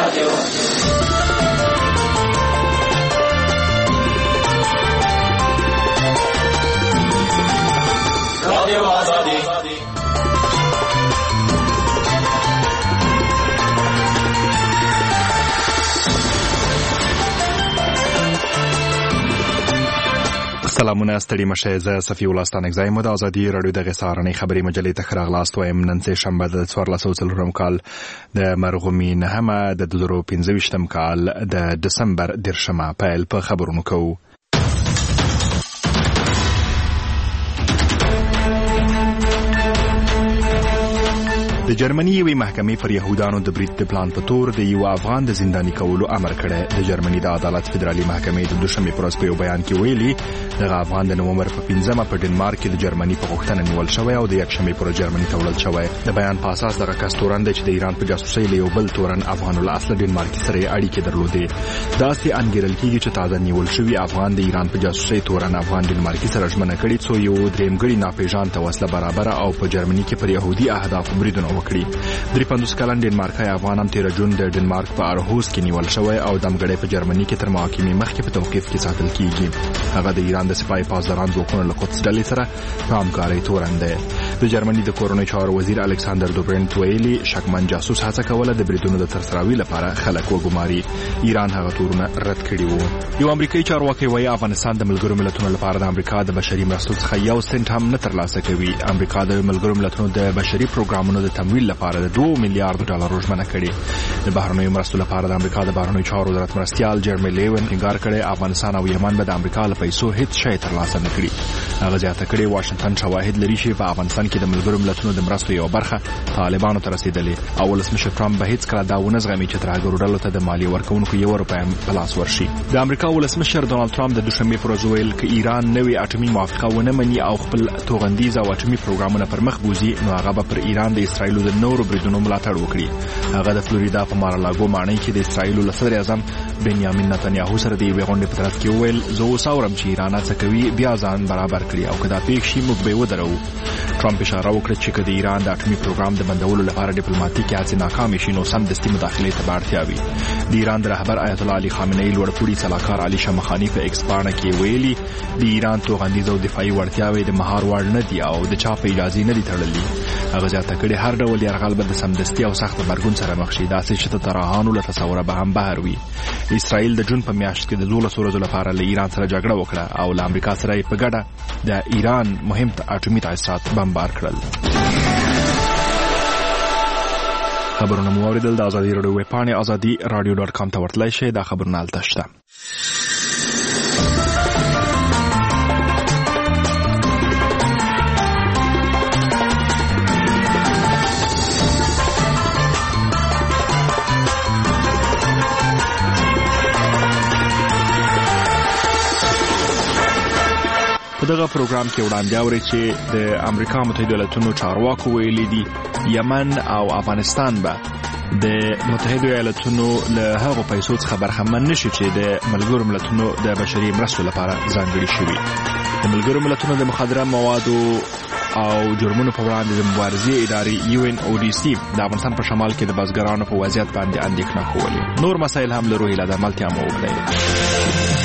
سلامونه ستړي مشه زه صفي الله ستانک زایم د ازادي رادیو د غسارنې خبري مجلې ته خراغلاست وایم نن سه شنبه د 1404 کال د مرغومي نهمه د 2015 کال د دسمبر 10 پیل په خبرونو کوو. د جرمني یوې محکمې پر يهودانو د برید د پلان په تور د یو افغان د زنداني کولو امر کړی. د جرمني د عدالت فدرالي محکمې د دوشنبه پر ورځ په یو بیان کې ویلي د افغان د نومبر په 15 په ډنمارک کې د جرمني په غوښتنه نیول شوی او د یکشنبه پر جرمني ته وړل شوی. د بیان په اساس دغه کس تورن چې د ایران په جاسوسۍ له یو بل تورن افغان الاصل ډنمارک سره اړیکې درلودې. دا سي انګیرل کېږي چې تازه نیول شوی افغان د ایران په جاسوسۍ تورن افغان ډنمارک سره ژمنه کړې څو یو درېمګړي ناپېژان ته وسله برابر او په جرمني کې پر يهودي اهداف بریدونه وکړي. 53 کلن ډنمارکي افغان هم 13 جون د ډنمارک په ارهوس کې نیول شوی او دمګړی په جرمني کې تر محاکمې مخکې په توقیف کې ساتل کیږي. هغه د ایران د سپای پاسداران ځواکونو له قدس ډلې سره په همکارۍ تورن دی. د جرمني د کورونی چارو وزیر الکساندر دوبرنټ ویلي شکمن جاسوس هڅه کوله د بریدونو د ترسراوي لپاره خلک وګماري. ایران هغه تورونه رد کړي وو. یو امریکایي چارواکي وایي افغانستان د ملګرو ملتونو لپاره د امریکا د بشري مرستو څخه یو سنت هم نه ترلاسه کوي. امریکا د ملګرو ملتونو د بشري پروګرامونو د تمویل لپاره د $2 میلیارډ ژمنه کړې. د بهرنیو مرستو لپاره د امریکا د بهرنیو چارو وزارت مرستيال جرمي لیون ټینګار کړی افغانستان او یمن به د امریکا له پیسو هیڅ شی ترلاسه نه کړي. هغه زیاته کړې واشنگټن شواهد لري چې په افغانستان کې د ملګرو ملتونو د مرستو یو برخه طالبانو ته رسیدلې او ولسمشر ټرمپ به هیڅ کله دا ونه زغمي چې ترهګرو ډلو ته د مالی ورکونکو $1 په لاس ورشي. د امریکا ولسمشر ډونالد ټرمپ د دوشنبه پر ورځ ویل چې ایران نوې اټومي موافقه ونه مني او خپل توغندیز او اټومي پروګرامونه پر مخ بوزي نو هغه به پر ایران د اسرایلو د نورو بریدونو ملاتړ وکړي. هغه د فلوریدا په مارالاګو ماڼۍ کې د اسرایل له صدر اعظم بنیامین نتنیاهو سره د یوې غونډې په طرف کې ویل زه اوس اورم چې ایران هڅه کوي بیا ځان برابر کړي او کدا پیښ شي موږ به ودرو. ټرمپ اشاره وکړه چې کله ایران د اټومي پروګرام د بندولو لپاره ډیپلوماټیکي هڅې ناکامې شي نو سمدستي مداخلې ته اړتیا وي. د ایران د رهبر آیت الله علي خامنه‌ای لوړپوړي سلاکار علي شمخاني په ایکس باندې کې ویلي د ایران توغندیز او دفاعي وړتیاوې د مهار وړ نه دي او د چا په اجازه نه دي تړلې. هغه ځاته کړي هر ډول یرغل به د سمدستي او سخت مرګون سره مخ شي. دا چې ترهانو له تصوره به هم بهر وي. اسرائیل د جون په میاشت کې د 12 ورځو لپاره له ایران سره جګړه وکړه او له امریکا سره په ګډه د ایران مهم اټومي تاسیسات بمبار کړل. خبرونه مو اوریدل د ازادي رادیو ویب پاڼې azadi.radio.com ته ورتلای شئ. دا خبرونه هلته شته. په دغه پروګرام کې وړاندې اوري چې د امریکا متحده ایالاتونو چارواکو ویلي دي یمن او افغانستان به د متحده ایالاتونو له هغو پیسو څخه برخمن نشي چې د ملګرو ملتونو د بشري مرستو لپاره ځانګړي شوي. د ملګرو ملتونو د مخدره موادو او جرمونو په وړاندې د مبارزې ادارې UNODC د افغانستان په شمال کې د بزګرانو په وضعیت باندې اندېښنه کوله. نور مسایل هم لرو هیله د ملتیا مو وکړي.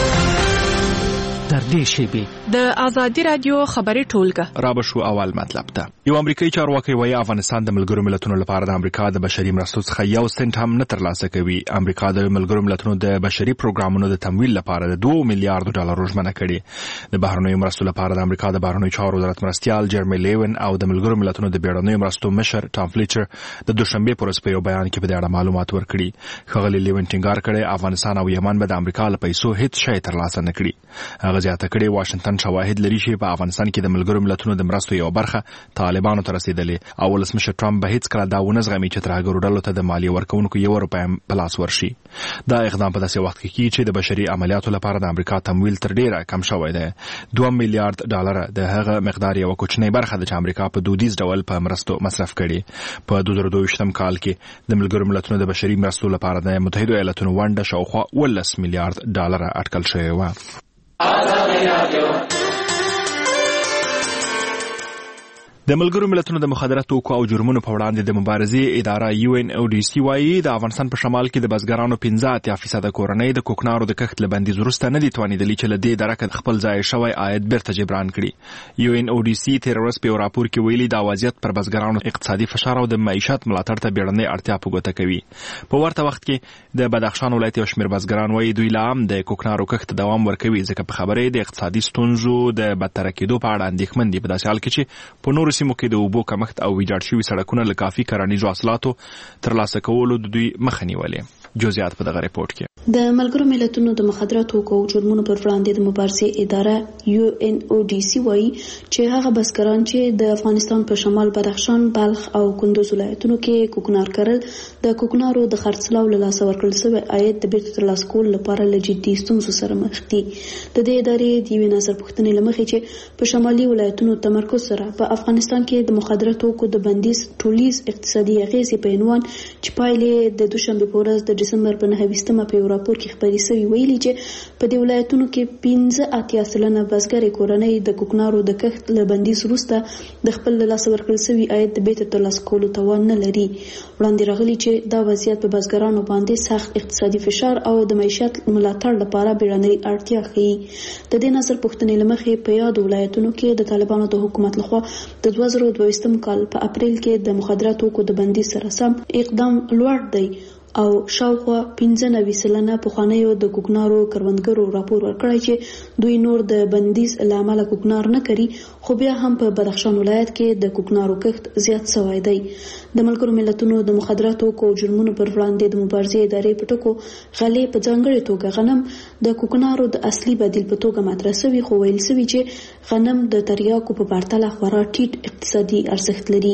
در دې شیبې د ازادي رادیو خبري ټولګه را بشو اول مطلب ته. یو امریکایي چارواکي وایي افغانستان د ملګرو ملتونو لپاره د امریکا د بشري مرستو څخه یو سنت هم نه ترلاسه کوي. امریکا د ملګرو ملتونو د بشري پروګرامونو د تمویل لپاره د $2 میلیارډ ژمنه کړې. د بهرنیو مرستو لپاره د امریکا د بهرنیو چارو وزارت مرستيال جرمي لیون او د ملګرو ملتونو د بیړنیو مرستو مشر ټام فلیچر د دوشنبه پر ورځ په یو بیان کې په دې اړه معلومات ورکړي. ښاغلي لیون ټینګار کړی افغانستان او یمن به د امریکا له پیسو هیڅ شی ترلاسه نه کړي. هغه زیاته کړی واشنگټن شواهد لري چې په افغانستان کې د ملګرو ملتونو د مرستو یو برخه طالبانو ته رسیدلې او ولسمشر ټرمپ به هیڅ کله دا ونه زغمي چې ترهګرو ډلو ته د مالی ورکونکو $1 په لاس ورشي. دا اقدام په داسې وخت کې کیږي چې د بشري عملیاتو لپاره د امریکا تمویل تر ډیره کم شوی دی. $2 میلیارډ د هغه مقدار یو کوچنی برخه د امریکا په دودیز ډول په مرستو مصرف کړي. په 2022 کال کې د ملګرو ملتونو د بشري مرستو لپاره د متحده ایالاتونو ونډه شاوخوا $10 میلیارډ اټکل شوی و. د ملګرو ملتونو د مخدره توکو او جرمونو په وړاندې د مبارزې اداره UNODC وايي د افغانستان په شمال کې د بزګرانو 15% کورنۍ د کوکنارو د کښت له بندیز وروسته نه دي توانیدلي چې له دې درکه خپل ضایع شوی عاید بیرته جبران کړي. UNODC تیر ورځ په راپور کې ویلي دا وضعیت پر بزګرانو اقتصادي فشار او د معیشت ملاتړ ته بیړنۍ اړتیا په ګوته کوي. په ورته وخت کې د بدخشان ولایت یو شمېر بزګران وايي دوی لا هم د کوکنارو کښت دوام ورکوي ځکه په خبرې د اقتصادي ستونزو د بدتر کېدو په اړه اندېښمن دي په داسې حال کې چې په نورو سیمو کې د اوبو کمښت او ویجاړ شوي سړکونه له کافي کرنیزو حاصلاتو ترلاسه کولو د دوی مخه نیولې. جزئیات په دغه ریپورت کې. د ملګرو ملتونو د مخدره توکو او جرمونو پر وړاندې د مبارزې اداره UNODC وايي چې هغه بزګران چې د افغانستان په شمال بدخشان، بلخ او کندوز ولایتونو کې کوکنار کرل د کوکنارو د خرڅلاو له لاسه ورکړل شوی عاید د بیرته ترلاسه کولو لپاره له جدي ستونزو سره مخ دي. د دې ادارې د یوې نظر پوښتنې له مخې چې په شمالي ولایتونو تمرکز سره په افغانستان کې د مخدره توکو د بندیز ټولیز اقتصادي اغیزې په عنوان چې پایلې د دوشنبه په ورځ د ډسمبر په 9 په یو راپور کې خبري شوی ویلي چې په دې ولایتونو کې 15% بزګر کورنۍ د کوکنارو د کښت له بندیز وروسته د خپل لاسه ورکړل شوی عاید د بیرته ترلاسه کولو توان نه لري. وړاندې راغلي چې دا وضعیت په بزګرانو باندې سخت اقتصادي فشار او د معیشت ملاتړ لپاره بیړنۍ اړتیا ښيي. د دې نظر پوښتنې له مخې په یاد ولایتونو کې د طالبانو د حکومت لخوا د 2022 کال په اپریل کې د مخدره توکو د بندیز سره سم اقدام لوړ دی او شاوخوا 95% پخوانیو د کوکنارو کروندګرو راپور ورکړی چې دوی نور د بندیز له امله کوکنار نه کوي، خو بیا هم په بدخشان ولایت کې د کوکنارو کښت زیات شوی دی. د ملګرو ملتونو د مخدره توکو او جرمونو پر وړاندې د مبارزې ادارې په ټکو غلې په ځانګړې توګه غنم د کوکنارو د اصلي بدیل په توګه مطرح شوی، خو ویل شوی چې غنم د تریاکو په پرتله خورا ټیټ اقتصادي ارزښت لري.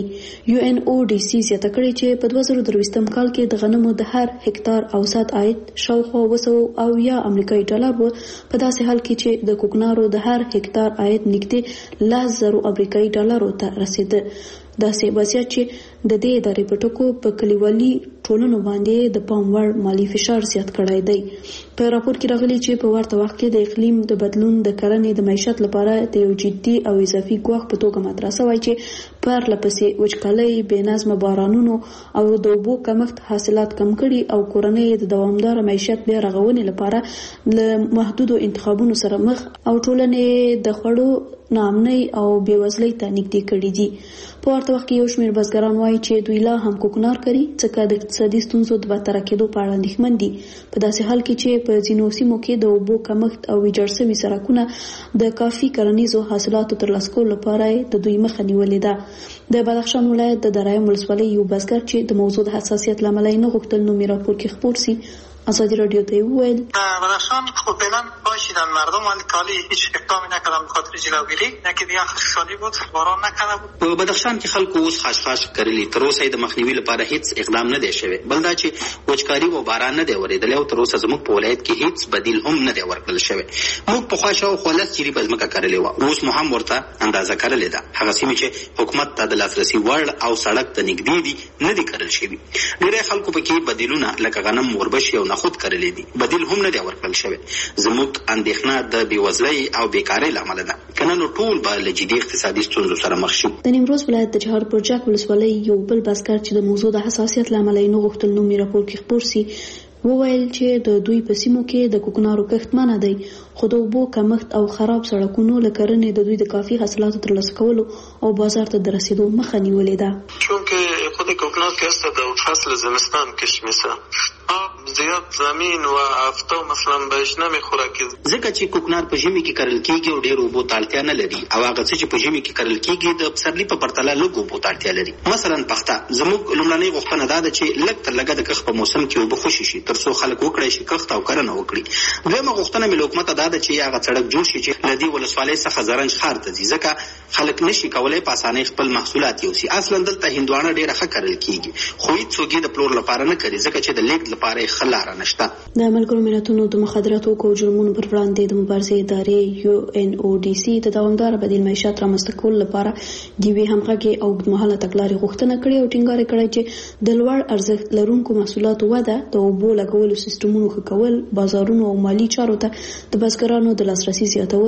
UNODC زیاته کړې چې په 2023 کال کې د غنمو د هر هکتار اوسط عاید شاوخوا 200 امریکایي ډالر و، په داسې حال کې چې د کوکنارو د هر هکتار عاید نږدې 10,000 امریکایي ډالرو ته رسیده. داسې وضعیت چې د دې ادارې په ټکو په کلیوالي ټولنو باندې د پام وړ مالی فشار زیات کړی دی. په راپور کې راغلي چې په ورته وخت کې د اقلیم د بدلون د کرنې د معیشت لپاره د یو جدي او اضافي ګواښ په توګه مطرح شوی چې پرله پسې وچکالۍ، بې نظمه بارانونو او د اوبو کمښت حاصلات کم کړي او کورنۍ د دوامدار معیشت بیا رغونې لپاره له محدودو انتخابونو سره مخ او ټولنې د خوړو ناامنۍ او بېوزلۍ ته نږدې کړي دي. په ورته وخت کې یو شمېر بزګران وایي چې دوی لا هم کوکنار کوي ځکه د اقتصادي ستونزو د بدتر کېدو په اړه اندېښمن دي، په داسې حال کې چې په ځینو سیمو کې د اوبو کمښت او ویجاړ شوي سړکونه د کافي کرنیزو حاصلاتو ترلاسه کولو لپاره د دوی مخه نیولې ده. د بدخشان ولایت د درایم ولسوالۍ یو بزګر چې د موضوع د حساسیت له امله یې نه غوښتل نوم یې راپور کې خپور شي، آزادی رادیو ته وویل بدخشان خب فعلا باشیدن مردم ولی کالی هیچ اقدامی نکردن به خاطر جلوگیری، نه که دیگه خشکسالی بود، باران نکرده بود. په بدخشان کې خلکو اوس خشخاش کړلي، تر اوسه د مخنیوي لپاره هیڅ اقدام نه دی شوی، بل دا چې وچکاري او باران نه دی ورېدلی او تر اوسه زموږ په ولایت کې هیڅ بدیل هم نه دی ورکړل شوی. موږ پخوا شاوخوا 10 جریبه ځمکه کرلې وه، اوس مو هم ورته اندازه کرلې ده. هغه سیمې چې حکومت ته د لاسرسي وړ او سړک ته نږدې دي نه دي کرل شوي. ډېری خلکو پکې بدیلونه لکه غنم، وربشې او نخود کرلې دي، بدیل هم نه دی ورکړل شوی. زموږ اندېښنه د بېوزلۍ او بیکارۍ له امله ده، که نه نو ټول به له جدي اقتصادي ستونزو سره مخ شو. د نیمروز ولایت د چهار برجک ولسوالۍ یو بل بزګر چې د موضوع د حساسیت له امله یې نه غوښتل نوم یې راپور کې خپور شي وویل چې د دوی په سیمو کې د کوکنارو کښت منع دی، خو د اوبو کمښت او خراب سړکونو له کرنې د دوی د کافي حاصلاتو ترلاسه کولو او بازار ته د رسیدو مخه نیولې ده. چونکه خود کوکنار که است در فصل زمستان کش میشه، آب زیاد زمین و هفته مثلا بهش نمیخوره که ځکه چې کوکنار په ژمي کې کرل کیږي او ډېر اوبو ته اړتیا نه لري، او هغه څه چې په ژمي کې کرل کیږي د پسرلي په پرتله لږ اوبو ته اړتیا لري. مثلا پخته زموږ لومړنۍ غوښتنه دا ده چې لږ تر لږه د کښت په موسم کې اوبه خوشي شي تر څو خلک وکړی شي کښت او کرنه وکړي. دویمه غوښتنه مې له حکومته دا ده چې هغه سړک جوړ شي چې له دې ولسوالۍ څخه زرنج ښار ته ځي، ځکه خلک نشي کولی په اسانۍ خپل محصولات یوسي. اصلا دلته هندوانه ډېره ښه کرل کیږي، خو هېڅوک یې د پلور لپاره نه کوي ځکه چې د لیږد لپاره یې ښه لاره نشته. د ملګرو ملتونو د مخدره توکو او جرمونو پر وړاندې د مبارزې ادارې UNODC د دوامداره بدیل معیشت رامنځته کولو لپاره د یوې همغږې او اوږدمهاله تګلارې غوښتنه کړې او ټینګار یې کړی چې د لوړ ارزښت لرونکو محصولاتو وده، د اوبو لګولو سیستمونو ښه کول، بازارونو او مالي چارو ته د بزګرانو د لاسرسي زیاتول،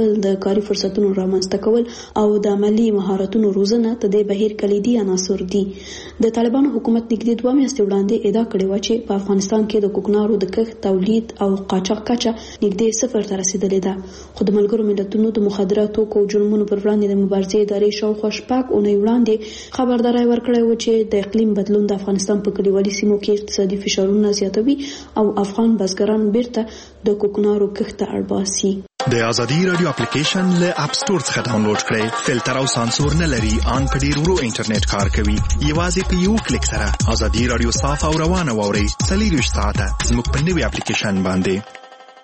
کول، د کاري فرصتونو رامنځته کول او د عملی مهارتونو روزنه د دې بهیر کلیدي عناصر دي. د طالبانو حکومت نږدې 2 میاشتې وړاندې ادعا کړې و چې په افغانستان کې د کوکنارو د کښت، تولید او قاچاق کچه نږدې 0 ته رسیدلې ده. خو د ملګرو ملتونو د مخدره توکو او جرمونو پر وړاندې د مبارزې ادارې شاوخوا 6 اونۍ وړاندې خبرداری ورکړی و چې د اقلیم بدلون د افغانستان په کلیوالي سیمو کې اقتصادي فشارونه زیاتوي او افغان بزګران بیرته د کوکنارو کښت ته اړ باسي. د ازادي رادیو اپلیکیشن له اپ سټور څخه ډاونلوډ کړئ. فلټر او سانسور نه لري، ان په ډیر ورو انټرنیټ کار کوي. یوازې په یو کلیک سره ازادي رادیو صاف او روانه واورئ. 24 ساعته زموږ په نوي اپلیکیشن باندې.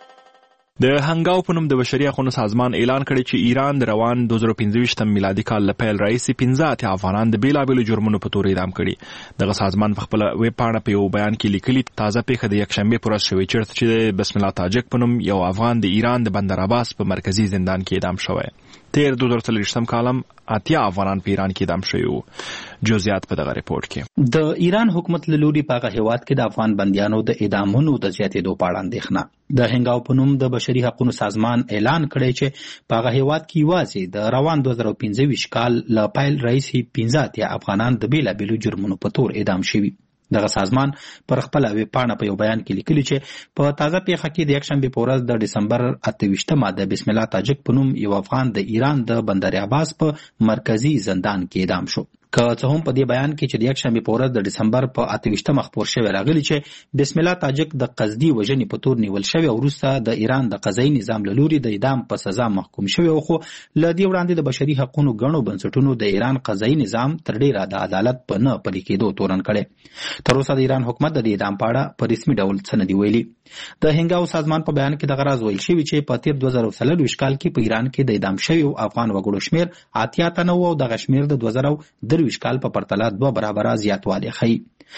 د هنګاو په نوم د بشري حقوقو سازمان اعلان کړی چې ایران د روان 2015 میلادي کال له پیل راهیسې 15 افغانان د بیلابېلو جرمونو په تور اعدام کړي. دغه سازمان په خپل ویب پاڼه په یو بیان کې لیکلي تازه پیښه د یکشنبه پر ورځ شوې چیرته چې بسم الله تاجک په نوم یو افغان د ایران د بندر عباس په مرکزی زندان کې اعدام شوی. تیر 2023 کالم 80 افغانان په ایران کې اعدام شوي وو. جزئیات په دغه ریپورت کې. د ایران حکومت له لوري په هغه هیواد کې د افغان بندیانو د اعدامونو د زیاتېدو په اړه اندېښنه. د هنګاو په نوم د بشري حقوقو سازمان اعلان کړی چې په هغه هیواد کې یوازې د روان 2015 کال له پیل راهیسې 15 افغانان د بیلابېلو جرمونو په تور اعدام شوي. دغه سازمان پر خپل ویب پاڼه په یو بیان کې لیکلي چې په تازه پیښه کې د یکشنبه په ورځ د دسمبر 28 د بسم الله تاجک په نوم یو افغان د ایران د بندر عباس په مرکزی زندان کې اعدام شو. که څه هم په دې بیان کې چې د یکشنبه په ورځ د دسمبر په 28 خبر شوی راغلی چې بسم الله تاجک د قصدي وژنې په تور نیول شوی او وروسته د ایران د قضایي نظام له لوري د اعدام په سزا محکوم شوی. خو له دې وړاندې د بشري حقوقو غنو بنسټونو د ایران قضایي نظام تر ډیره د عدالت په نه پلي کېدو تورن کړي. تر اوسه د ایران حکومت د اعدام په اړه په رسمي ډول څه نه دی ویلي. د هنګاو سازمان په بیان کې د غراز ویل شوی چې په تیر 2023 کال کې په ایران کې د اعدام شوی افغان وګړو شمیر 80 تنه او د غشمیر د 2023 کال په پرتله 2 برابره زیاتوالی ښیي.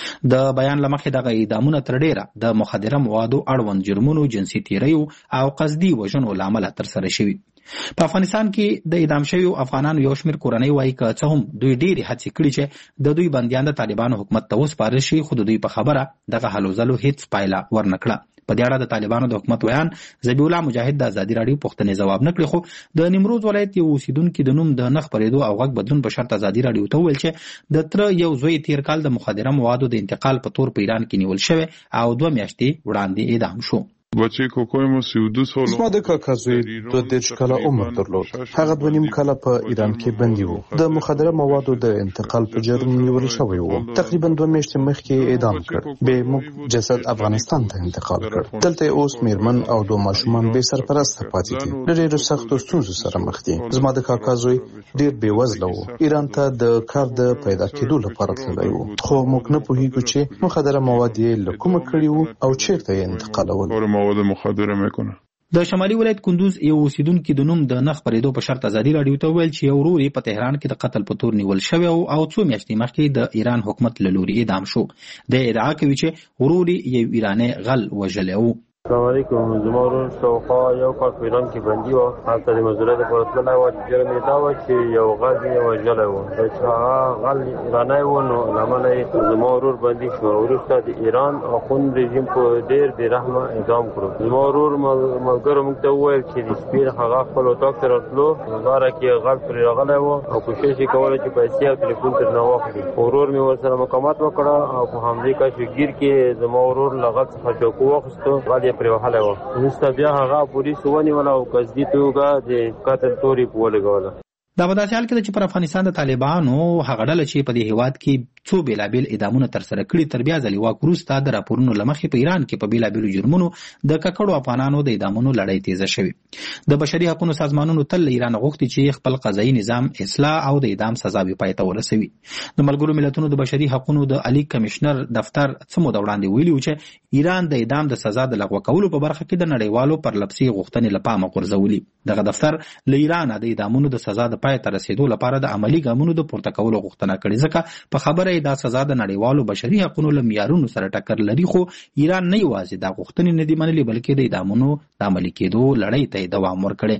د بیان لمخې دغه اعدامونه تر ډیره د مخدره موادو اړوند جرمونو، جنسي تیریو او قصدي وژنو له امله ترسره شوي. په افغانستان کې د اعدام شویو افغانانو یو شمېر کورنۍ وایي که څه هم دوی ډېرې هڅې کړي چې د دوی بندیان د طالبانو حکومت ته وسپارل شي، خو د دوی په خبره دغه هلو ځلو هیڅ پایله ورنکړه. په دې اړه د طالبانو د حکومت ویان ذبیح الله مجاهد د ازادي راډیو پوښتنې ځواب نه کړي، خو د نیمروز ولایت یو اوسیدونکي د نوم د نه خپرېدو او غږ بدلون په شرط ازادي راډیو ته وویل چې د تره یو زوی تیر کال د مخدره موادو د انتقال په تور په ایران کې نیول شوی او 2 میاشتې وړاندې اعدام شو. بچی کوکوی مو 32 سال. زما د کاکا زوی 2 کاله عمر درلود. هغه 2.5 کاله په ایران کې بندي وو. د مخدره موادو د انتقال په جرم نیول شوی وو. تقریبا 2 میاشتې مخکې اعدام کړ. به موږ جسد افغانستان ته انتقال کړ. دلته اوس میرمن او 2 ماشومان به سرپرست پاتې دي. ډېر سخت ستونزو سره مخ دي. زما د کاکا زوی ډېر بې وزله وو. ایران ته د کار د پیدا کېدو لپاره تللی وو. خو موږ نه پوهیږو چې مخدره مواد یې له کومه کړي وو او چیرته یې انتقالول. مخدره میکنه. د شمالي ولایت کندوز یو اوسیدونکي د نوم د نه خپرېدو په شرط ازادي راډیو ته ویل چې یو ورور یې په تهران کې د قتل په تور نیول شوی او 2 میاشتې مخکې د ایران حکومت له لوري اعدام شو. د ادعا کوي چې ورور یې یو ایرانی غل وژلی و. السلام علیکم. زما ورور شاوخوا یو کال په ایران کې بندي و. هلته د مزدورۍ لپاره تللی و. جرم یې دا و چې یو غل یې وژلی و. چې هغه غل ایرانی و نو له امله یې زما ورور بندي شو. وروسته د ایران اخوند رژیم په ډېر بې رحمه اعدام کړو. زما ورور ملګرو موږ ته وویل چې د شپې هغه خپل اتاق ته راتلو، لاره کې غل پرې راغلی و او کوشش یې کوله چې پیسې او تلیفون ترنه واخلي. ورور مې ورسره مقاومت وکړه او په همدې کشمیر کې زما ورور له غل څخه چاقو واخیستو، غل یې پرې وهلی و. وروسته بیا هغه پولیسو ونیوله او قصدي توګه د قتل تور یې په ولګوله. دا په داسې حال کې ده چې پر افغانستان د طالبانو هغه ډله چې په دې هیواد کې څو بیلابیل اعدامونه ترسره کړي تر بیا ځلې واک وروسته د راپورونو له مخې په ایران کې په بیلابیلو جرمونو د ککړو افغانانو د اعدامونو لړۍ تیزه شوې. د بشري حقوقو سازمانونو تل له ایران غوښتي چې خپل قضایي نظام اصلاح او د اعدام سزا به پای ته ورسوي. د ملګرو ملتونو د بشري حقوقو د عالی کمشنر دفتر څه موده وړاندې ویلي و چې ایران د اعدام د سزا د لغوه کولو په برخه کې د نړیوالو پرلپسې غوښتنې له پامه غورځولي. دغه دفتر له ایران د اعدامونو د سزا د پای ته رسیدو لپاره د عملی ګامونو د پورته کولو غوښتنه کړې، ځکه په خبره یې دا سزا د نړیوالو بشري حقوقو له معیارونو سره ټکر لري. خو ایران نه یوازې دا غوښتنې نه دي منلې بلکې د اعدامونو د عملي کېدو لړۍ ته دوام ورکړي.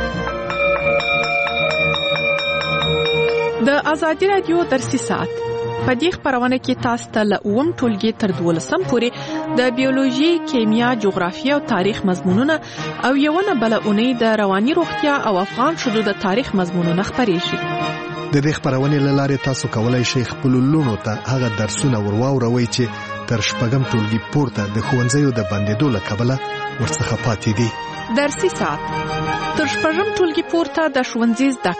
د ازادي راډیو ترسي ساعت په دې خبرونه کې تاسو ته له 9 ټولګي تر 12 پورې د بیولوژي، کیمیا، جغرافیه او تاریخ مضمونونه او یوونه بل اونۍ د رواني روغتیا او افغان شذو د تاریخ مضمونونه خبرې شي. د دې خبرونې له لارې تاسو کولای شئ خپل لونو ته هغه درسونه ورواوروي چې تر شپږم ټولګي پورته د ښوونځیو د بندیدو له کبله ورڅخه پاتې دي. درسي ساعت تر شپږم ټولګي پورته د ښوونځي زده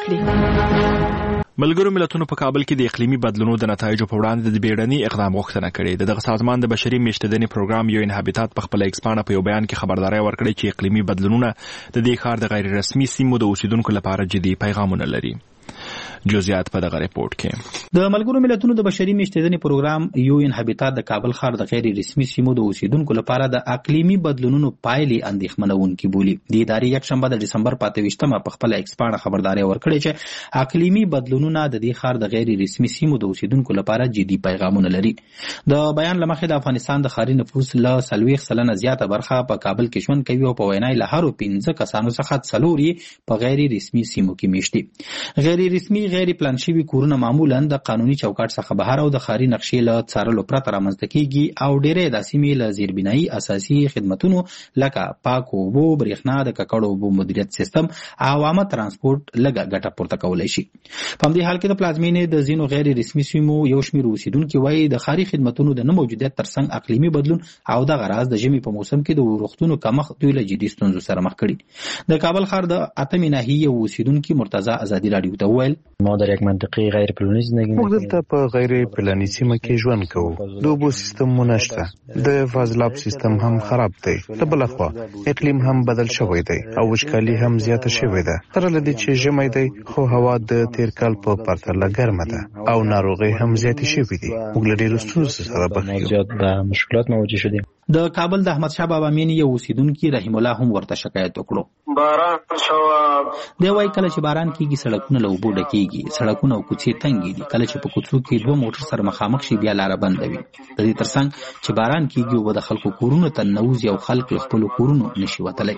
کړې. ملګرو ملتونو په کابل کې د اقلیمي بدلونونو د نتایجو په وړاندې د بیړني اقدام غوښتنه کړې. دغه سازمان د بشري میشتېدنې پروګرام UN هابیتات په خپل ایکسپانډ په یو بیان کې خبرداري ورکړې چې اقلیمي بدلونونه د دې ښار د غیر رسمي سیمو د اوسیدونکو لپاره جدي پیغامونه لري. جزئیات په دغه ریپورت کې. د ملګرو ملتونو د بشري میشتېدنې پروګرام UN هابیتات د کابل ښار د غیر رسمي سیمو د اوسیدونکو لپاره د اقلیمي بدلونونو پایلې اندېښمنونکې بولي. د ادارې یکشنبه د دسمبر 25مه په خپل ایکسپانډ خبرداري ورکړې چې اقلیمي بدلونونه د دې ښار د غیر رسمي سیمو د اوسیدونکو لپاره جدي پیغامونه لري. د بیان لمخې د افغانستان د ښاري نفوس له 40% زیاته برخه په کابل کې ژوند کوي او په وینای له هرو 15 کسانو څخه 4 په غیر رسمي سیمو کې میشتي. غیر رسمي غیر پلان شوي کورونه معمولا د قانوني چوکاټ څخه بهر او د ښاري نقشې له څارلو پرته رامنځته کیږي او ډېرې د سیمې له زیربنایي اساسي خدمتونو لکه پاک اوبو، برېښنا، د ککړو اوبو مدیریت سیستم او عامه ترانسپورت لږه ګټه پورته کولی شي. په همدې حال کې د پلازمینې د ځینو غیر رسمي سیمو یو شمېر اوسیدونکي وایي د ښاري خدمتونو د نه موجودیت ترڅنګ اقلیمي بدلون او دغه راز د ژمي په موسم کې د روغتونو کمښت دوی له جدي ستونزو سره مخ کړي. د کابل ښار د 8مې ناحیې اوسیدونکي مرتضی ازادي راډیو ته وویل ما در یک منطقه غیر پلانی زندگی موږ دلته په غیر پلاني سیمه کې ژوند کوو. د اوبو سیستم نشته، د فاضلاب سیستم هم خراب دی. د بل خوا اقلیم هم بدل شوی دی او وچکالي هم زیاته شوې ده. تر لدې چې ژمی دی خو هوا د تیر کال په پرتله ګرمه ده او ناروغي هم زیاتې شوې دي. موږ له ډېرو ستونزو سره مخ یو. زیات به مشکلات مواجه شدیم. د کابل د احمد شاه بابا مینې یو اوسیدونکي رحیم الله هم ورته شکایت وکړو. باران شو دی وایي کله چې باران کیږي سړکونه له اوبو ډکیږي، سړکونه او کوڅې تنګې دي. کله چې په کوڅو کې 2 موټر سره مخامخ شي بیا لاره بنده وي. د دې ترڅنګ چې باران کیږي او د خلکو کورونو ته ننوځي او خلک له خپلو کورونو نشي وتلی.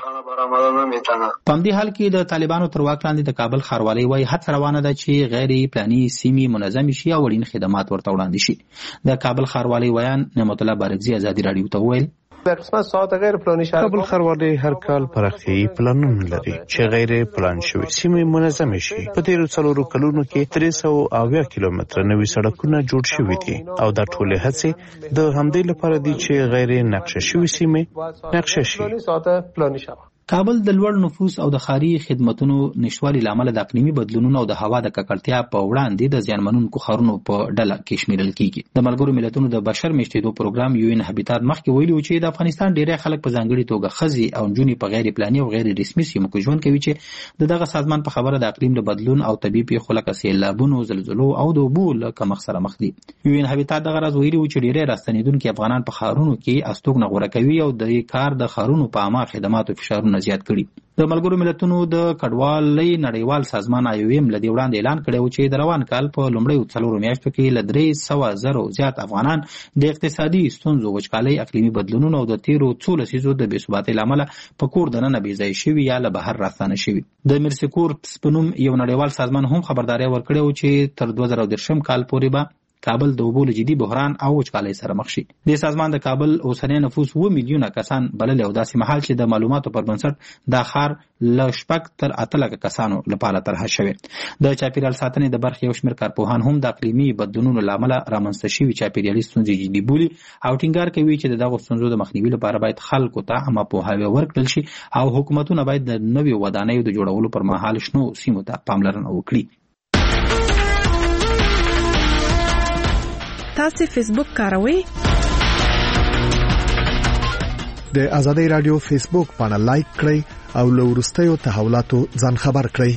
په همدې حال کې د طالبانو تر واک لاندې د کابل ښاروالۍ وایي هڅه روانه ده چې غیر پلاني سیمې منظمې شي او اړین خدمات ورته وړاندې شي. د کابل ښاروالۍ ویان نعمت الله بارکزي ازادي راډیو ته وویل در قسمت ساعت غیر پلانی شهر کابل ښاروالۍ هر کال پراختیايي پلانونه لري چې غیر پلان شوي سیمې منظمې شي. په تیرو 4 کلونو کې 380 کیلومتره نوي سړکونه جوړ شوي دي او دا ټولې هڅې د همدې لپاره دي چې غیر نقشه شوي سیمې نقشه شي. کابل د لوړ نفوس او د ښاري خدمتونو نشټوالي لامل د اقلیمي بدلونونو او د هوا د ککړتیا په وړاندې د زیانمنونکو ښارونو په ډله کې شمیرل کیږي. د ملګرو ملتونو د بشر میشتېدو پروګرام UN هابیتات مخکې ویلي و چې د افغانستان ډېری خلک په ځانګړي توګه ښځې او نجونې په غیر پلاني او غیر رسمي سیمو کې ژوند کوي چې دغه سازمان په خبره د اقلیم له بدلون او طبیعي پیښو لکه سیلابونو، زلزلو او د اوبو له کمښت سره مخ دي. UN هابیتات دغه راز ویلي و چې ډېری راستنېدونکي افغانان په ښارونو کې استوګنه غوره کوي او د کار د ښارونو په عامه خدماتو فشارونه زیات کړي. د ملګرو ملتونو د کډوالۍ نړیوال سازمان IOM له دې وړاندې اعلان کړی و چې د روان کال په لومړیو 4 میاشتو کې له 300,000 زیات افغانان د اقتصادي ستونزو، وچکالۍ، اقلیمي بدلونونو او د تیرو 2 لسیزو د بې ثباتۍ له امله په کور دننه بې ځای شوي یا له بهر راستانه شوي. د میرسیکورپس په نوم یو نړیوال سازمان هم خبرداری ورکړی و چې تر 2030 کال پورې به کابل د اوبو له جدي بحران او وچکالۍ سره مخ شي. د سازمان د کابل اوسنی نفوس 2 میلیونه کسان بللی او داسې مهال چې د معلوماتو پر بنسټ دا ښار له 6 تر 8 لکه کسانو لپاره طرحه شوی. د چاپیریال ساتنې د برخې یو شمېر کارپوهان هم د اقلیمي بدلونونو له امله رامنځته شوي چاپیریالي ستونزې جدي بولي او ټینګار کوي چې د دغو ستونزو د مخنیوي لپاره باید خلکو ته عامه پوهاوی ورکړل شي او حکومتونه باید د نویو ودانیو د جوړولو پر مهال شنو سیمو ته پاملرنه وکړي. تاسو فیسبوک کاروئ؟ د آزادۍ رادیو فیسبوک باندې لایک کړئ او له وروستیو تحولاتو ځان خبر کړئ.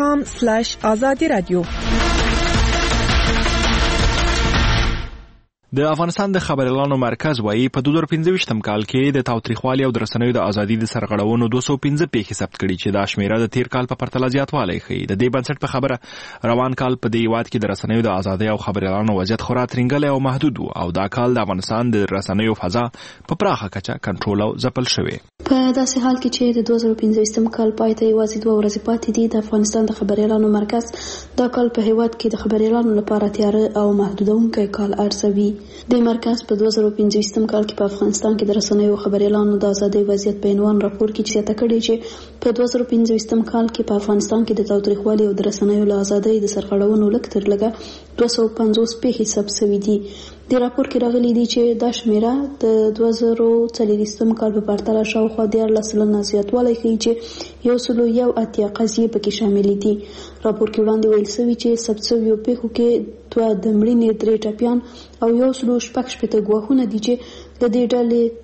facebook.com/azadi radio د افغانستان د خبريالانو مرکز وايي په 2015 کال کې د تاوتریخوالي او د رسنیو د ازادي د سرغړونو 215 پیښې ثبت کړي چې دا شمیره د تیر کال په پرتله زیاتوالی ښیي. د دې بنسټ په خبره روان کال په دې هیواد کې د رسنیو د ازادي او خبريالانو وضعیت خورا ترنګلی او محدود و او دا کال د افغانستان د رسنیو فضا په پراخه کچه کنټرول او ځپل شوې. په داسې حال کې چې د 2015 کال پای ته یوازې 2 ورځې پاتې دي، د افغانستان د خبريالانو مرکز دا کال په هیواد کې د خبريالانو لپاره تیاره او محدودونکی کال ارزوي. د مرکز په 2015 کال کې په افغانستان کې د رسنیو خبريالانو د ازادۍ وضعیت په عنوان راپور کې زیاته کړې چې په 2015 کال کې په افغانستان کې د تاوتریخوالي او د رسنیو له ازادۍ د سرغړونو لږ تر لږه 250 پیښې ثبت شوې دي. د راپور کې راغلي دي چې دا شمیره د 2014 کال په پرتله شاوخوا 14% زیاتوالی ښیي چې 181 قضیې پکې شاملې دي. راپور کې وړاندې ویل شوي چې ثبت شویو پیښو کې 2 د مړینې 3 ټپیان او 116 ګواښونه دي چې د دې ډلې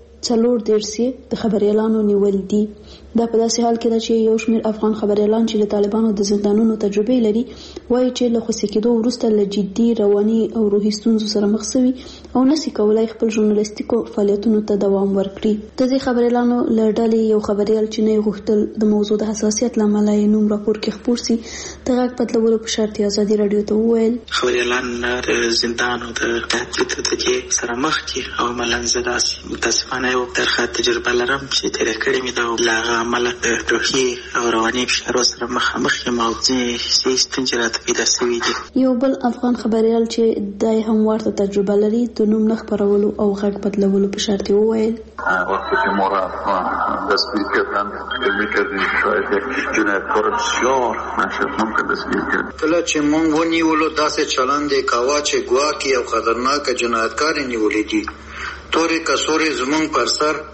4 د خبريالانو نیول دي. دا په داسې حال کې ده چې یو شمېر افغان خبريالان چې له طالبانو د زندانونو تجربه لري وایي چې له خوسي کېدو وروسته له جدي رواني او روحي ستونزو سره مخ شوي او نشي کولای خپل ژورنالیستیکو فعالیتونو ته دوام ورکړي. د دې خبريالانو له ډلې یو خبريال چې نه غوښتل د موضوع د حساسیت له امله یې نوم راپور کې خپور سي د غږ بدلولو په شرط ازادي رادیو ته وویل خبريالان د زندان او د تهدید د سره مخ دي او ملنځ داسې متاسفانه یو درخه تجربه لرم چې تیر کړی مې دا لاغه عمل د روحي او رواني فشارو سره مخامخ یم او ځینې ستونزې راته پیدا شوي دي. یو بل افغان خبريال چې دای هم ورته تجربه لري د نوم نه خپرولو او غږ بدلولو په شرط وویل وقتی که ما را دستگیر کردن میکردیم شاید یک جنایتکار بسیار نشد ممکن دستگیر کرد. کله چې مونږ ونیولو داسې چلند یې کاوه چې ګواکې او خطرناک جنایتکار یې نیولی دي. تورې کڅوړې زمونږ پر سر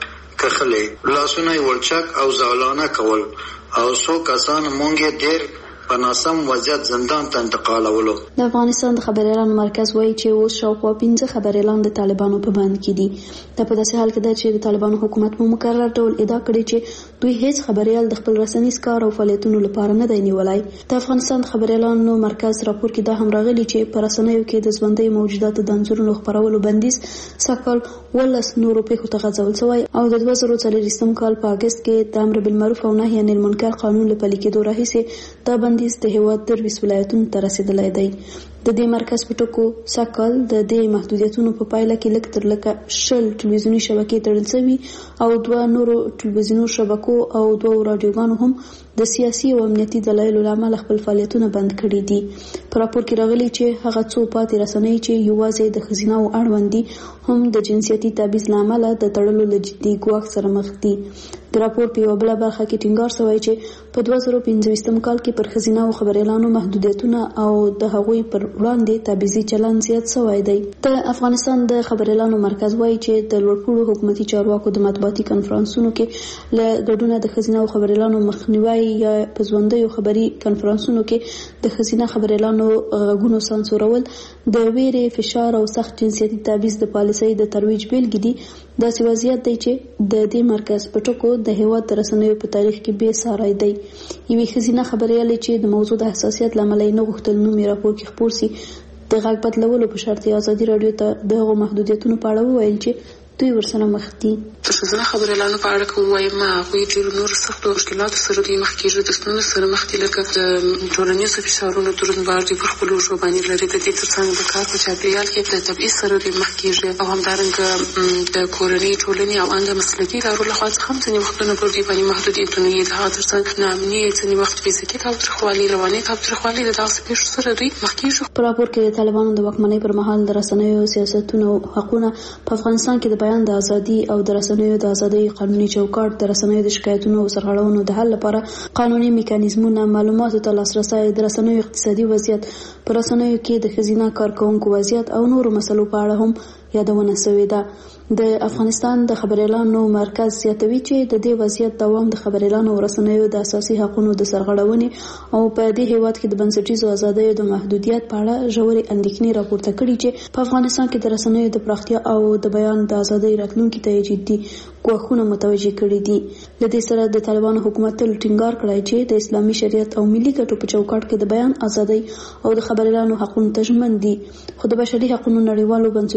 کخلې، لاسونه یې ولچک او زالانه کول او څو کسان مونږ یې ډېر په ناسم وضعیت زندان ته انتقالولو. د افغانستان د خبريالانو مرکز وایي چې اوس شاوخوا 15 خبريالان د طالبانو په بند کې دي. دا په داسې حال کې ده چې د طالبانو حکومت په مکرر ډول ادعا کړې چې دوی هیڅ خبريال د خپل رسنیز کار او فعالیتونو لپاره نه دی نیولای. د افغانستان د خبريالانو مرکز راپور کې دا هم راغلي چې په رسنیو کې د ژوندۍ موجوداتو د انځورونو خپرولو بندیز سکل ولس نورو پیښو ته غځول شوی او د 2014 کال په اگست کې د امر بالمعروف او نهي عن المنکر قانون له پلي کېدو راهیسې دا بندیز د هیواد 23 ولایتونو ته رسیدلی دی. د دې مرکز په ټکو سکل د دې محدودیتونو په پایله کې لږ تر لږه 10 ټلویزیوني شبکې تړل شوي او 2 نورو ټلویزیونو شبکو او 2 رادیوګانو هم د سیاسي او امنیتي دلایلو له امله خپل فعالیتونه بند کړي دي. په راپور کې راغلي چې هغه څو پاتې رسنۍ چې یوازې د ښځینه او اړوند دي هم د جنسیتي تبعیض له امله د تړلو له جدي ګواښ سره مخ دي. د راپور په یوه بله برخه کې ټینګار شوی چې په 2015 کال کې پر ښځینه او خبريالانو محدودیتونه او د هغوی پر وړاندې تبعیضي چلند زیات شوی دی. د افغانستان د خبريالانو مرکز وایي چې د لوړپوړو حکومتي چارواکو د مطبوعاتي کنفرانسونو کې له ګډونه د ښځینه او خبريالانو مخنیوي یا په ژوندیو خبري کنفرانسونو کې د ښځینه خبريالانو غږونو سانسورول د ویرې، فشار او سخت جنسیتي تبعیض د پالیسۍ د ترویج بیلګې دي. داسې وضعیت دی چې د دې مرکز په ټکو د هیواد د رسنیو په تاریخ کې بې ساری دی. یوې ښځینه خبریالې چې د موضوع د حساسیت له امله یې نه غوښتل نوم یې راپور کې خپور سي د غږ بدلولو په شرط ازادي راډیو ته د هغو محدودیتونو په اړه وویل چې دوی ورسره مخ دي. د ښځینه خبریالانو په اړه کوم وایم هغوی ډېرو نورو سختو مشکلاتو سره دوی مخ کېږي، د ستونزو سره مخ دي، لکه د ټولنیزو فشارونو دروندبار دوی پر خپلو ژبو باندې لري. د دې ترڅنګ د کار په چاپېریال کې د تبعیض سره دوی مخ کېږي او همدارنګه د کورنۍ، ټولنې او انګه مسلکي ادارو لخوا څخه هم ځینې وختونه پر دوی باندې محدودیتونه وي. د هغه ترڅنګ ناامني، ځینې وخت فزیکي تاوتریخوالي، رواني تاوتریخوالي د دغسې پیښو سره دوی مخ کېږي. په راپور کې د طالبانو د واکمنۍ پر مهال د رسنیو سیاستونو حقونه په افغانستان کې د بیان د ازادي او د رسنیو د ازادۍ قانوني چوکاټ، د رسنیو د شکایتونو او سرغړونو د حل لپاره قانوني میکانیزمونه، معلوماتو ته لاسرسی، د رسنیو اقتصادي وضعیت، په رسنیو کې د ښځینه کارکوونکو وضعیت او نورو مسلو په اړه هم یادونه شوې ده. د افغانستان د خبريالانو مرکز زیاتوي چې د دې وضعیت دوام د خبريالانو او رسنیو د اساسي حقوقو د سرغړونې او په دې هیواد کې د بنسټیزو ازادیو د محدودیت په اړه ژورې اندېښنې راپورته کړي چې په افغانستان کې د رسنیو د پراختیا او د بیان د ازادۍ راتلونکي ته جدي ګواښونه متوجه کړي دي. له دې سره د طالبانو حکومت تل ټینګار کړی چې د اسلامي شریعت او ملي ګټو په چوکاټ کې د بیان ازادۍ او د خبريالانو حقوقو ته ژمن دي، خو د بشري حقوقو نړیوالو بنسټونو او د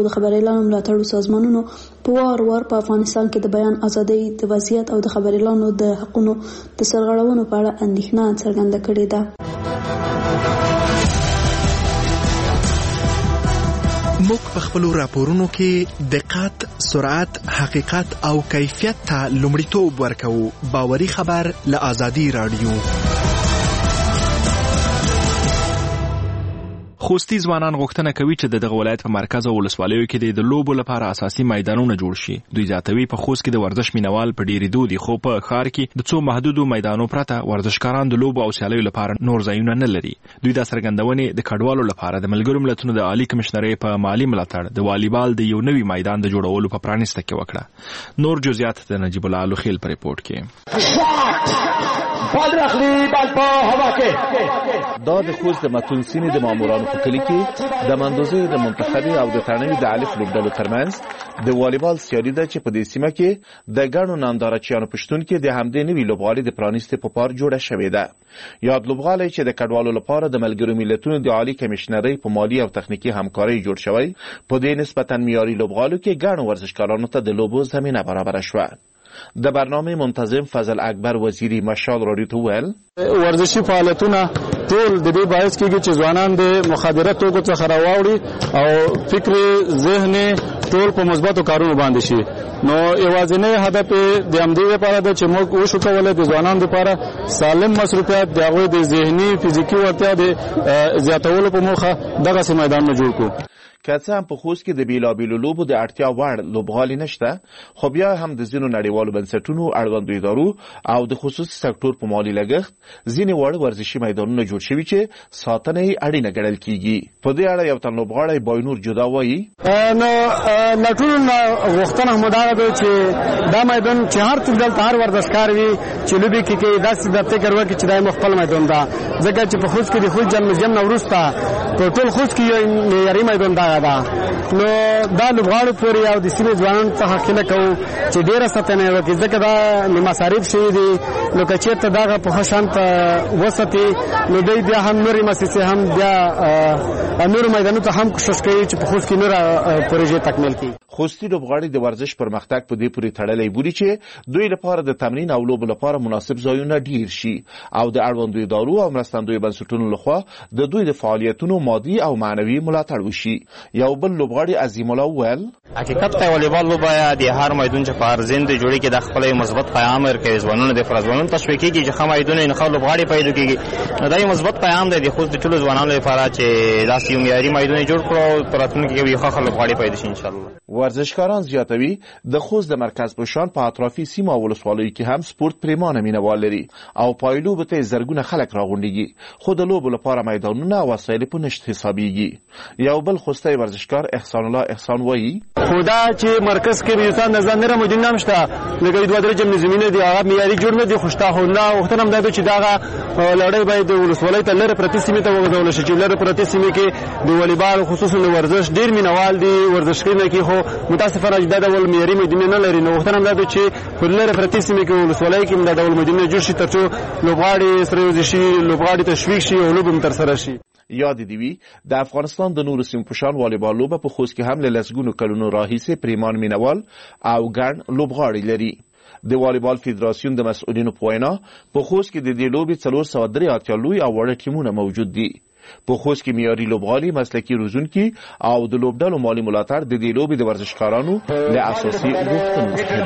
د خبري اعلان ملاتړو سازمانونو په وار په افغانستان کې د بیان ازادۍ د وضعیت او د خبري اعلانو د حقونو د سرغړونو په اړه اندېښنه څرګنده کړې ده. موږ په خپل راپورونو کې دقت، سرعت، حقیقت او کیفیت ته لومړیتوب ورکوو. باوري خبر له آزادي رادیو. خوستي ځوانان غوښتنه کوي چې دغه ولایت په مرکز او ولسوالیو کې د لوبو لپاره اساسي میدانونه جوړ شي. دوی زیاتوي په خوست کې د ورزش مینوال په ډېرې دودي، خو په ښار کې د څو محدودو میدانونو پرته ورزشکاران د لوبو او سیالیو لپاره نور ځایونه نه لري. دوی د څرګندونې د کډوالو لپاره د ملګرو ملتونو د عالی کمشنرۍ په مالی ملاتړ د والیبال د یو نوي میدان د جوړولو په پرانیسته کې وکړه. نور جزئیات د نجیب الله لوخیل په ریپورت کې. دا د خوست د متون سینې د مامورانو په کلي کې د مندوزې د منتخبي او د تڼیو د الف لوبډلو ترمنځ د والیبال سیالي ده چې په دې سیمه کې د ګڼو نندارچیانو په شتون کې د همدې نوي لوبغالي د پرانیستې په پار جوړه شوې ده. یاد لوبغالی چې د کډوالو لپاره د ملګرو ملتونو د عالی کمشنرۍ په مالی او تخنیکي همکارۍ جوړ شوی، په دې نسبتا معیاري لوبغالو کې ګڼو ورزشکارانو ته د لوبو زمینه برابره شوه. د برنامه منتظم فضل اکبر وزیری مشال رادیو ته ویل ورزشي فعالیتونه ټول د دې باعث کېږي چې ځوانان د مخدره توکو څخه راوړي او فکر ذهن ټول په مثبتو کارونو باندې شي. نو یوازینی هدف د همدې لپاره ده چې موږ وشو کولای د ځوانانو لپاره سالم مصروفیت د هغوی د ذهني فزیکي وړتیا د زیاتولو په موخه دغسې میدانونه جوړ کړو. که څه هم په خوست کې د بیلابیلو لوبو د اړتیا وړ لوبغالي نشته، خو بیا هم د ځینو نړیوالو بنسټونو، اړوندو ادارو او د خصوصي سکتور په مالي لګښت ځینې وړ ورزشي میدانونه جوړ شوي چې ساتنه یې اړینه ګڼل کیږي. په دې اړه یو تن لوبغاړی باینور جدا وایي نو له ټولو غوښتنه همدا ده چې دا میدان چې هر څوک دلته هر ورزشکار وي چې لوبې کې کوي داسې د فکر وکړي چې دا خپل میدان ده، ځکه چې په خوست کې د خوست جنم نه وروسته په ټول خوست کې یو معیاري میدان ده. نو دا لوبغاړو پورې او د سیمې ځوانانو څخه هیله کوو چې ډېره ساتنه یې وکړي، ځکه دا مصارف شوي دي. نو که چېرته دغه په ښه شان وساتي نو دوی بیا هم نورې مؤسسې هم بیا نورو میدانونو ته هم کوشش کوي چې په خوست کې نوره پروژې تکمیل کړي. خوستي لوبغاړي د ورزش پرمختګ په دې پورې تړلی بولي چې دوی لپاره د تمرین او لوبو لپاره مناسب ځایونه ډیر شي او د اړوندو ادارو او مرستندویو بنسټونو لخوا د دوی د فعالیتونو مادي او معنوي ملاتړ وشي. یو بل لوبغاړي عظیم الله ویل حقیقت ته والیبال لوبه د هر میدان چې په ارزین د جوړی کې د خپل مثبت پیغام ورکوي. ځوانانو د فرزوانونو تشویق کیږي چې خمه میدان نه خپل لوبغاړي پیدا کیږي. نو دا یو مثبت پیغام دی د خود د ټولو ځوانانو لپاره چې داسې یو معیاري میدان جوړ کړو، پراتونکو کې یو ښه لوبغاړي پیدا شي ان شاء الله. ورزشکاران زیاتوي د خوست د مرکز په شان په اطرافي سیمه او ولسوالیو کې هم سپورت پریمانه مینوال لري او پایلو به ته زرګونه خلک راغونډيږي، خو د لوبو لپاره میدانونه او وسایل په نشټ حسابيږي. یو بل خوستی ورزشکار احسان الله احسان وایي خدا چې مرکز کې میوسان نظر نه موجود نشته، لکه دوه درې جمع زمينه دی هغه معیاري جوړ نه دي، خوشته هونه وختونه هم دا چې داغه لړۍ باید د ولسوالۍ ته لره پرتی سیمه ته وغځول شي چې لره پرتی سیمه کې د والیبال خصوصا د ورزش ډیر مینوال دي ورزشکینه کې، خو متاسفانه دا ډول معیاري مدینه نه لري. نو وختونه هم دا چې پر لره پرتی سیمه کې ولسوالۍ کې دا ډول مدینه جوړ شي ترڅو لوبغاړي سره یو شي، لوبغاړي تشویق شي او لوبم تر سره شي. یاد دی وی د افغانستان د نورو سیمو په شان والیبال لوبه په خوست کې هم له لسګونو کلونو راهیسې پریمان مینوال او ګڼ لوبغاړي لري. د والیبال فدراسیون د مسؤلینو په وینا په خوست کې د دې لوبې 483 لوی او وړ ټیمونه موجود دي. په خوست کې معیاري لوبغالي، مسلکي روزونکي او د لوبډلو مالی ملاتړ د دې لوبې د ورزشکارانو له اساسي غوښتنو څخه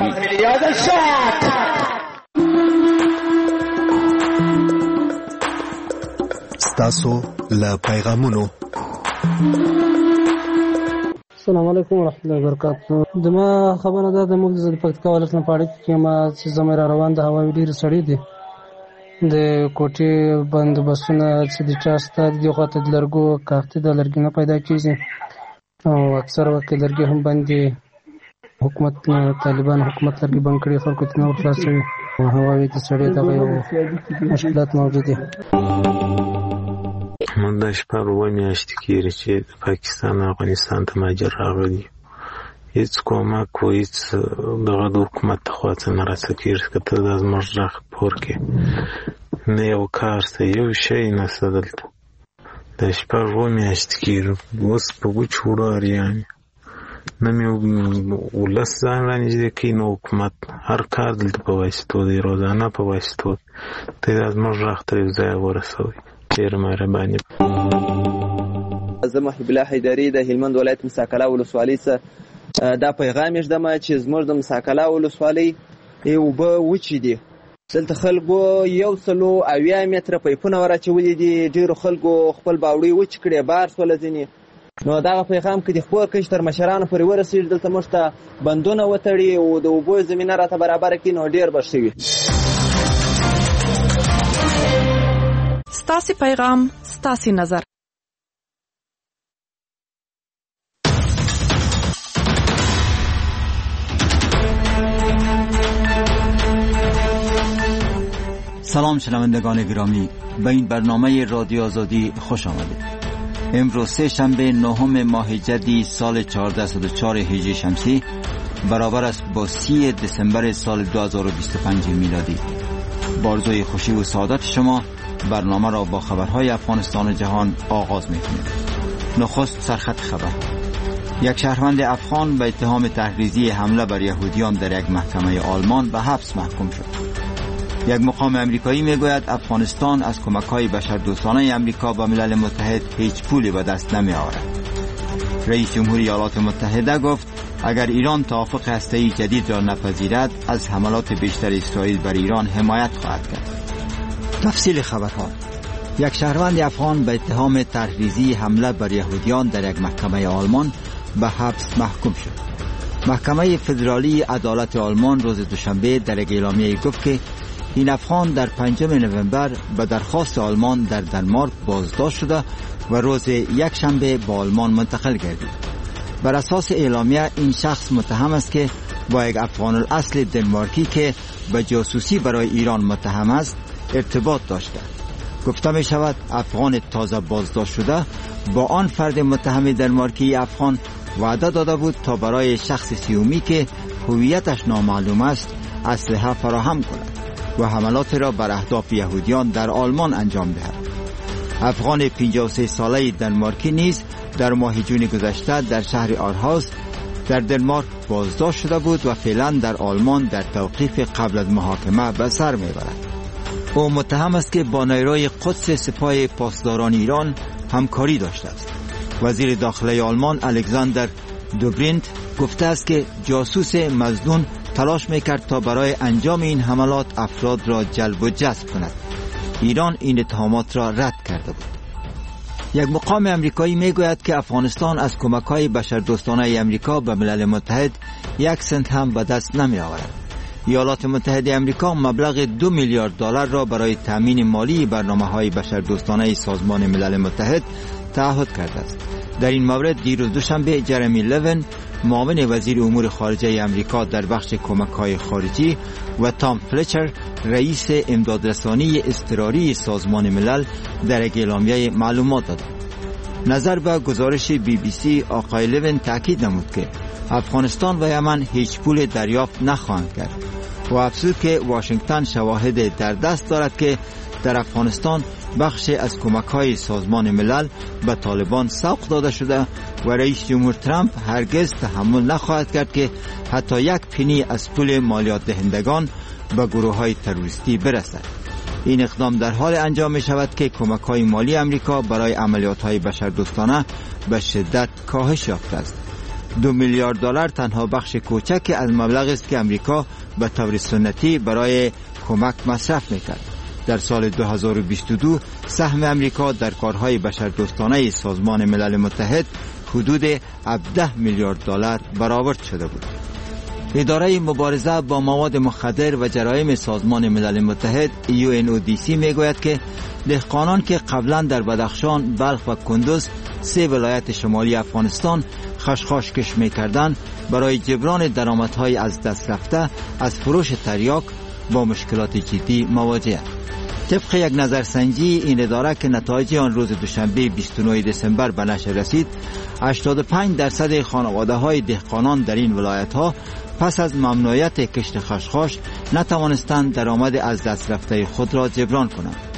دي. ستاسو له پیغامونو. السلام علیکم ورحمۃ اللہ وبرکاتہ. دما خبره ده د موږ د پکتیکا ولایت نه پاړی کې ما چې زموږ روان د هوایي ډیر سړی دي د کوټې بند بسونه چې د چاسته د خاطر د لرګو کارت د لرګي نه پیدا کیږي او اکثر وخت لرګي هم باندې حکومت طالبان حکومت لرګي بند کړي، خلکو ته نور خلاصوي. هوایي د سړی د مشکلات موجود دي. من دا شپږ میاشتې کېږي چې د پاکستان او افغانستان ته مهاجر راغلي، هېڅ کومک و هېڅ دغه د حکومت لخوا څه نه راڅکېږي. که ته دا زموږ غږ پور کې نه یو کار ته یو شی نشته دلته. دا شپږ میاشتې کېږي اوس په وچ وړو اریان نمی ولس ځان رانږدې کوي نو حکومت هر کار دلته په واسطو دی روزانه په واسطو ته د زموږ غږ تر یو ځایه ورسوي ډېره مهرباني. زه محب الله حیدري د هلمند ولایت مساکله ولسوالۍ څخه دا پیغام ږدم چې زموږ د مساکله ولسوالۍ اوبه وچې دي. دلته خلکو 180 متره پایپونه وراچولي دي. ډېرو خلکو خپل باوړۍ وچې کړې بار سوله ځینې. نو دغه پیغام که د خپور کش تر مشرانو پورې ورسېږي دلته موږ ته بندونه وتړي او د اوبو زمینه راته برابره کړي نو ډېر به ښه وي. ستاسې پیغام ستاسې نظر. سلام شنوندگان گرامی، به این برنامه رادیو آزادی خوش آمدید. امروز سه شنبه 9 ماه جدی سال 1404 هجری شمسی برابر است با 30 دسامبر سال 2025 میلادی. با آرزوی خوشی و سعادت شما برنامه را با خبرهای افغانستان و جهان آغاز می‌کنیم. نخست سرخط خبر. یک شهروند افغان به اتهام تحریضی حمله بر یهودیان در یک محکمه آلمان به حبس محکوم شد. یک مقام امریکایی میگوید افغانستان از کمک‌های بشردوستانه امریکا به ملل متحد هیچ پولی به دست نمی‌آورد. رئیس جمهوری ایالات متحده گفت اگر ایران توافق هسته‌ای جدید را نپذیرد از حملات بیشتر اسرائیل بر ایران حمایت خواهد کرد. تفصیل خبرها. یک شهروند افغان به اتهام تحریضی حمله بر یهودیان در یک محکمه آلمان به حبس محکوم شد. محکمه فدرالی عدالت آلمان روز دوشنبه در یک اعلامیه گفت که این افغان در 5 نوامبر به درخواست آلمان در دانمارک بازداشت شده و روز یک شنبه به آلمان منتقل گردید. بر اساس اعلامیه این شخص متهم است که با یک افغان الاصل دنمارکی که به جاسوسی برای ایران متهم است ارتباط داشته. گفته می شود افغان تازه بازداشت شده با آن فرد متهم دنمارکی افغان وعده داده بود تا برای شخص سیومی که هویتش نامعلوم است اسلحه فراهم کند و حملات را بر اهداف یهودیان در آلمان انجام دهد. افغان 53 ساله دنمارکی نیز در ماه جون گذشته در شهر آرهاز در دنمارک بازداشت شده بود و فعلا در آلمان در توقیف قبل از محاکمه به سر میبرد. او متهم است که با نیروی قدس سپاه پاسداران ایران همکاری داشته است. وزیر داخلی آلمان الکساندر دوبرینت گفته است که جاسوس مظنون تلاش میکرد تا برای انجام این حملات افراد را جلب و جذب کند. ایران این اتهامات را رد کرده بود. یک مقام امریکایی میگوید که افغانستان از کمک‌های بشردوستانه امریکا به ملل متحد 1 سنت هم به دست نمی‌آورد. ایالات متحده امریکا مبلغ 2 میلیارد دلار را برای تامین مالی برنامه‌های بشردوستانه سازمان ملل متحد تعهد کرده است. در این مورد دیروز دوشنبه جرمی لوین معاون وزیر امور خارجه امریکا در بخش کمک‌های خارجی و تام فلچر رئیس امدادرسانی اضطراری سازمان ملل در یک اعلامیه معلومات دادند. نظر به گزارش BBC آقای لوین تاکید نمود که افغانستان و یمن هیچ پول دریافت نخواهند کرد و افزود که واشنگتن شواهد در دست دارد که در افغانستان بخش از کمک‌های سازمان ملل به طالبان سوق داده شده و رئیس جمهور ترامپ هرگز تحمل نخواهد کرد که حتی یک پنی از پول مالیات دهندگان به گروه‌های تروریستی برسد. این اقدام در حال انجام می شود که کمک‌های مالی امریکا برای عملیات‌های بشردوستانه به شدت کاهش یافته است. 2 میلیارد دلار تنها بخش کوچکی از مبلغی است که امریکا به طور سنتی برای کمک مصرف می‌کرد. در سال 2022 سهم امریکا در کارهای بشردوستانه سازمان ملل متحد حدود 17 میلیارد دلار برآورد شده بود. اداره مبارزه با مواد مخدر و جرایم سازمان ملل متحد UNODC میگوید که دهقانان که قبلا در بدخشان، بلخ و کندوز 3 ولایت شمالی افغانستان خشخاش کش میکردند برای جبران درآمدهای از دست رفته از فروش تریاک با مشکلات جدی مواجه‌اند. طبق یک نظرسنجی این اداره که نتایج آن روز دوشنبه 29 دسامبر به نشر رسید، 85% خانواده‌های دهقانان در این ولایت‌ها پس از ممنوعیت کشت خشخاش نتوانستند درآمد از دست رفته خود را جبران کنند.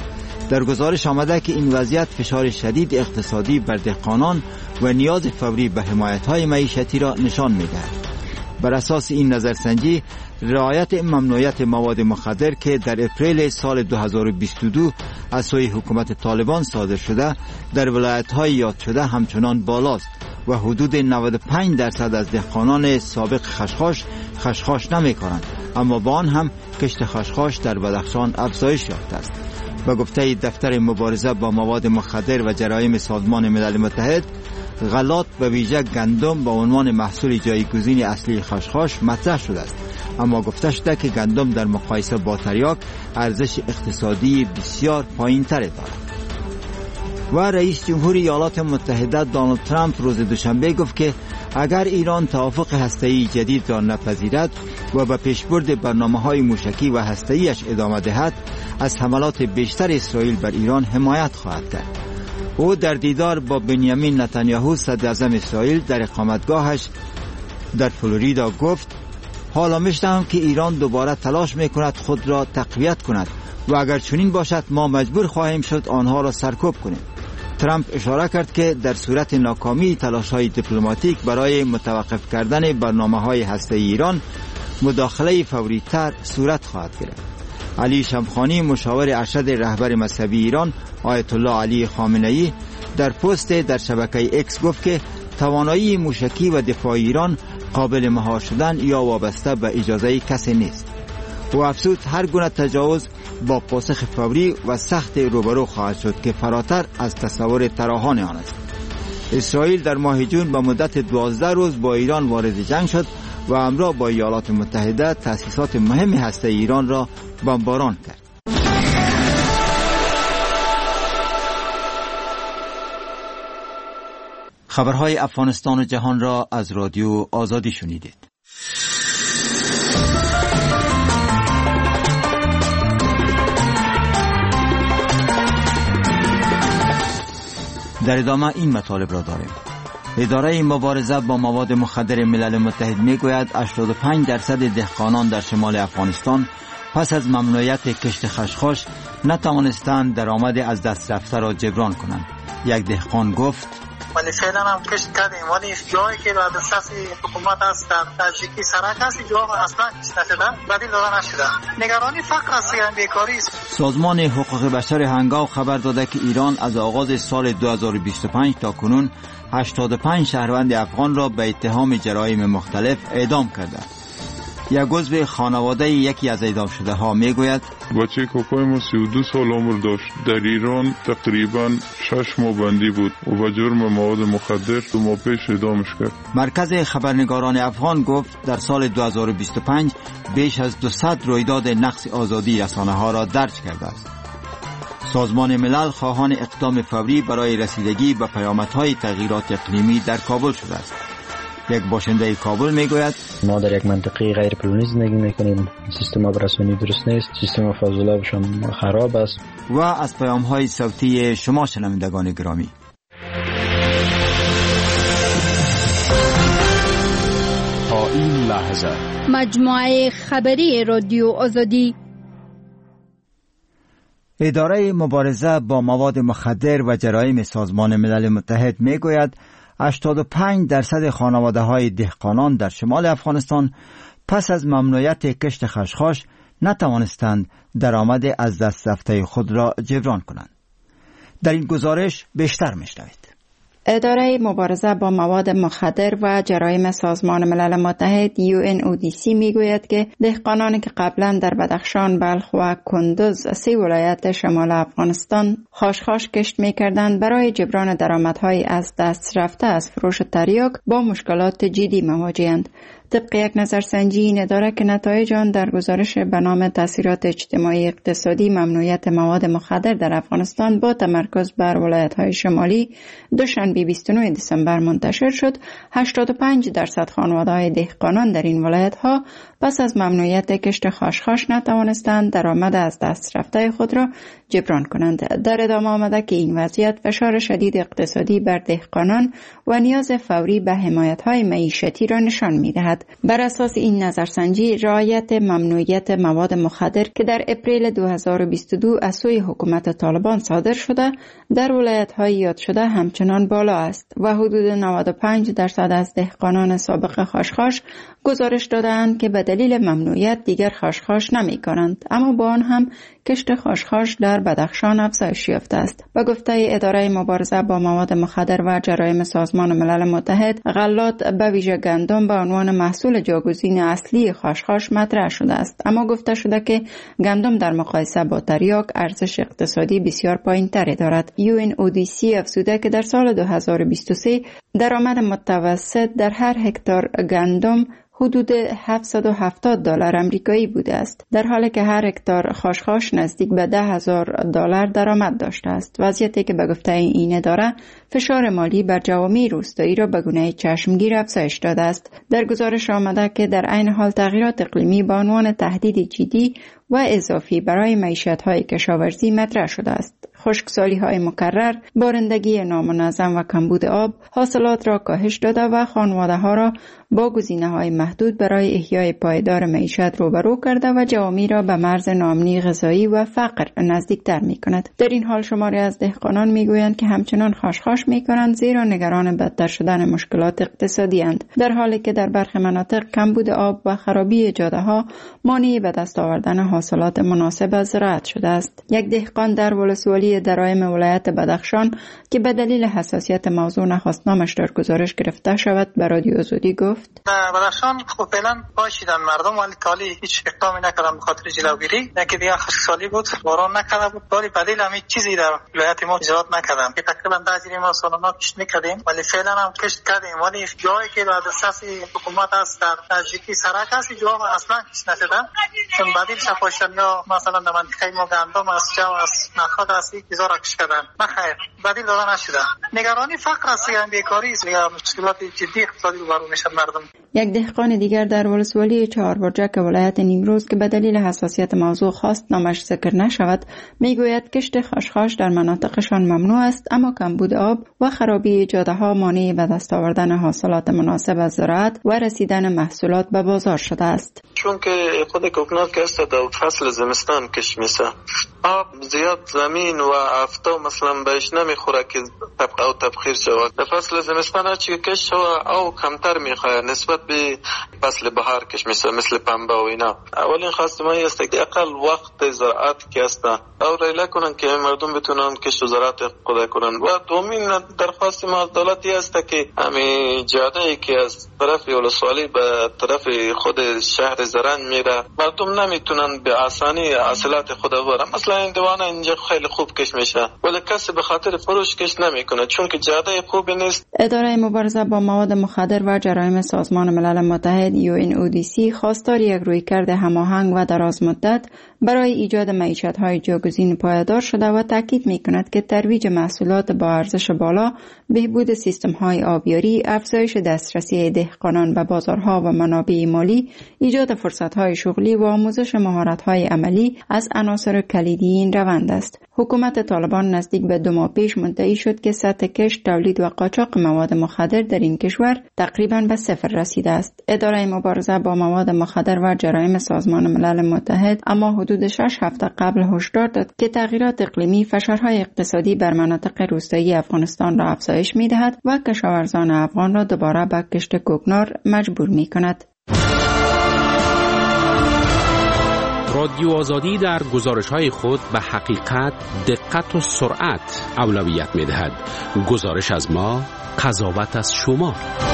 در گزارش آمده که این وضعیت فشار شدید اقتصادی بر دهقانان و نیاز فوری به حمایت‌های معیشتی را نشان می‌دهد. بر اساس این نظرسنجی، رعایت ممنوعیت مواد مخدر که در اپریل سال 2022 از سوی حکومت طالبان صادر شده در ولایت‌های یاد شده همچنان بالاست و حدود 95% از دهقانان سابق خشخاش نمی‌کنند، اما با آن هم کشت خشخاش در بدخشان افزایش یافته است. به گفته دفتر مبارزه با مواد مخدر و جرایم سازمان ملل متحد، غلات به ویژه گندم به عنوان محصول جایگزین اصلی خشخاش مطرح شده است، اما گفته شده که گندم در مقایسه با تریاک ارزش اقتصادی بسیار پایین‌تری دارد. و رئیس جمهور ایالات متحده دونالد ترامپ روز دوشنبه گفت که اگر ایران توافق هسته‌ای جدید را نپذیرد و به پیشبرد برنامه‌های موشکی و هسته‌ایش ادامه دهد، از حملات بیشتر اسرائیل بر ایران حمایت خواهد کرد. او در دیدار با بنیامین نتانیاهو صدر اعظم اسرائیل در اقامتگاهش در فلوریدا گفت حالا می‌شنوم که ایران دوباره تلاش می‌کند خود را تقویت کند و اگر چنین باشد ما مجبور خواهیم شد آنها را سرکوب کنیم. ترامپ اشاره کرد که در صورت ناکامی تلاش‌های دیپلماتیک برای متوقف کردن برنامه‌های هسته‌ای ایران، مداخله فوری‌تر صورت خواهد گرفت. علی شمخانی، مشاور ارشد رهبر مذهبی ایران آیت الله علی خامنه‌ای، در پست در شبکه اکس گفت که توانایی موشکی و دفاع ایران قابل مهار شدن یا وابسته به اجازه کسی نیست. و افزود هر گونه تجاوز با پاسخ فوری و سخت روبرو خواهد شد که فراتر از تصور طراحان آن است. اسرائیل در ماه جون به مدت 12 روز با ایران وارد جنگ شد و همراه با ایالات متحده تأسیسات مهم هسته ایران را بمباران کرد. خبرهای افغانستان و جهان را از رادیو آزادی شنیدید. در ادامه این مطالب را داریم. اداره مبارزه با مواد مخدر ملل متحد میگوید 85% دهقانان در شمال افغانستان پس از ممنوعیت کشت خشخاش نتوانستند درآمد از دست رفته را جبران کنند. یک دهقان گفت ولی فعلا هم کشت کردیم، ولی جایی که در دسترس حکومت است در تاجیکی سرک است جا اصلا کشت نشدن، بدیل داده نشده. نگرانی فقر است، بیکاری است. سازمان حقوق بشر هنگاو خبر داده که ایران از آغاز سال 2025 تا کنون 85 شهروند افغان را به اتهام جرایم مختلف اعدام کرده. یک عضو خانواده یکی از اعدام شده ها میگوید بچه کوکوی ما 32 سال عمر داشت. در ایران تقریبا 6 ماه بندی بود و به جرم مواد مخدر 2 ماه پیش اعدامش کرد. مرکز خبرنگاران افغان گفت در سال 2025 بیش از 200 رویداد نقض آزادی رسانه ها را درج کرده است. سازمان ملل خواهان اقدام فوری برای رسیدگی به پیامدهای تغییرات اقلیمی در کابل شده است. یک باشنده کابل میگوید ما در یک منطقه غیر پلنی زندگی میکنیم، سیستم آبرسانی درست نیست، سیستم فاضلاب هم خراب است. و از پیام‌های صوتی شما شنوندگان گرامی، تا این لحظه مجموعه خبری رادیو آزادی. اداره مبارزه با مواد مخدر و جرایم سازمان ملل متحد میگوید 85% خانواده‌های دهقانان در شمال افغانستان پس از ممنوعیت کشت خشخاش نتوانستند درآمد از دست رفته خود را جبران کنند. در این گزارش بیشتر می‌شنوید. اداره مبارزه با مواد مخدر و جرایم سازمان ملل متحد UNODC میگوید که دهقانانی که قبلا در بدخشان، بلخ و کندوز 3 ولایت شمال افغانستان خشخاش کشت میکردند برای جبران درآمدهای از دست رفته از فروش تریاک با مشکلات جدی مواجه‌اند. طبق یک نظرسنجی این اداره که نتایج آن در گزارش به نام تاثیرات اجتماعی اقتصادی ممنوعیت مواد مخدر در افغانستان با تمرکز بر ولایت‌های شمالی دوشنبه شنبه 29 دسامبر منتشر شد، 85% خانواده‌های دهقانان در این ولایت‌ها پس از ممنوعیت کشت خاشخاش نتوانستند درآمد از دست رفته خود را جبران کنند. در ادامه آمده که این وضعیت فشار شدید اقتصادی بر دهقانان و نیاز فوری به حمایت‌های معیشتی را نشان می‌دهد. بر اساس این نظرسنجی، رعایت ممنوعیت مواد مخدر که در اپریل 2022 از سوی حکومت طالبان صادر شده در ولایت‌های یاد شده همچنان بالا است و حدود 95% از دهقانان سابق خاشخاش گزارش دادند که به دلیل ممنوعیت دیگر خاشخاش نمی‌کنند، اما با آن هم کشت خاشخاش در بدخشان افزایش یافته است. به گفته اداره مبارزه با مواد مخدر و جرایم سازمان ملل متحد، غلات به ویژه گندم به عنوان محصول جاگزین اصلی خاشخاش مطرح شده است، اما گفته شده که گندم در مقایسه با تریاک ارزش اقتصادی بسیار پایین‌تری دارد. UNODC افزوده که در سال 2023 درآمد متوسط در هر هکتار گندم حدود $770 آمریکایی بوده است، در حالی که هر هکتار خاشخاش نزدیک به $10,000 درآمد داشته است. وضعیتی که به گفته این اداره فشار مالی بر جوامع روستایی را به گونه چشمگیر افزایش داده است. در گزارش آمده که در عین حال تغییرات اقلیمی به عنوان تهدید جدی و اضافی برای معیشت‌های کشاورزی مطرح شده است. خشکسالی‌های مکرر، بارندگی نامنظم و کمبود آب حاصلات را کاهش داده و خانواده‌ها را با گزینه‌های محدود برای احیای پایدار معیشت روبرو کرده و جوامع را به مرز ناامنی غذایی و فقر نزدیکتر می‌کند. در این حال شماری از دهقانان می‌گویند که همچنان خاشخاش می‌کنند زیرا نگران بدتر شدن مشکلات اقتصادی اند، در حالی که در برخی مناطق کمبود آب و خرابی جاده‌ها مانع به دست آوردن حاصلات مناسب از زراعت شده است. یک دهقان در ولسوالی درایم ولایت بدخشان که به دلیل حساسیت موضوع نخواست نامش در گزارش گرفته شود به رادیو آزادی گفت: بدخشان خب فعلا باشیدن مردم، ولی کالی هیچ اقدامی نکردن به خاطر جلوگیری، نه که دیگه خشکسالی بود، باران نکرده بود، ولی بدیل همین چیزی در ولایت ما اجرات نکردن که تقریبا دازیری ما سالانه کشت میکردیم، ولی فعلا هم کشت کردیم، ولی جایی که در دسترس حکومت است در نزدیکی سرک است جا اصلا کشت نشدن، چون بدیل شپاشن یا مثلا در منطقه ما گندم است، جو است، نخود است، هزار کشت کردن، نه خیر بدیل داده نشده. نگرانی فقر است، بیکاری است، مشکلات جدی اقتصادی روبرو میشن مردم. یک دهقان دیگر در ولسوالی چهاربرجک ولایت نیمروز که به دلیل حساسیت موضوع خواست نامش ذکر نشود میگوید کشت خاشخاش در مناطقشان ممنوع است، اما کمبود آب و خرابی جاده‌ها مانع به دست آوردن حاصلات مناسب از زراعت و رسیدن محصولات به بازار شده است. چون که خود کوکنات که است در فصل زمستان کش میشه، آب زیاد زمین و آفتاب مثلا بهش نمیخوره که طبقه و تبخیر شود. در فصل زمستان هرچی کش شود او کمتر میخواه نسبت به فصل بهار کش میشه، مثل پنبه و اینا. اولین خواست ما است که اقل وقت زراعت که است او ریله کنن که مردم بتونن کشت و زراعت خود کنن. و دومین درخواست ما از دولتی است که همین جاده که از طرف ولسوالی به طرف خود شهر زرنج میره مردم نمیتونن به آسانی حاصلات خود ببرن. مثلا این دوانه اینجا خیلی خوب کش میشه ولی کسی به خاطر فروش کش نمیکنه چون که جاده خوبی نیست. اداره مبارزه با مواد مخدر و جرایم سازمان ملل متحد UNODC خواستار یک رویکرد هماهنگ و دراز مدت برای ایجاد معیشت‌های جاگزین پایدار شده و تاکید می‌کند که ترویج محصولات با ارزش بالا، بهبود سیستم‌های آبیاری، افزایش دسترسی دهقانان به بازارها و منابع مالی، ایجاد فرصت‌های شغلی و آموزش مهارت‌های عملی از عناصر کلیدی این روند است. حکومت طالبان نزدیک به 2 ماه پیش مدعی شد که سطح کشت، تولید و قاچاق مواد مخدر در این کشور تقریباً به صفر رسیده است. اداره مبارزه با مواد مخدر و جرایم سازمان ملل متحد اما حدود 6 هفته قبل هشدار داد که تغییرات اقلیمی فشارهای اقتصادی بر مناطق روستایی افغانستان را افزایش می‌دهد و کشاورزان افغان را دوباره به کشت کوکنار مجبور می‌کند. رادیو آزادی در گزارش‌های خود به حقیقت، دقت و سرعت اولویت می‌دهد. گزارش از ما، قضاوت از شما.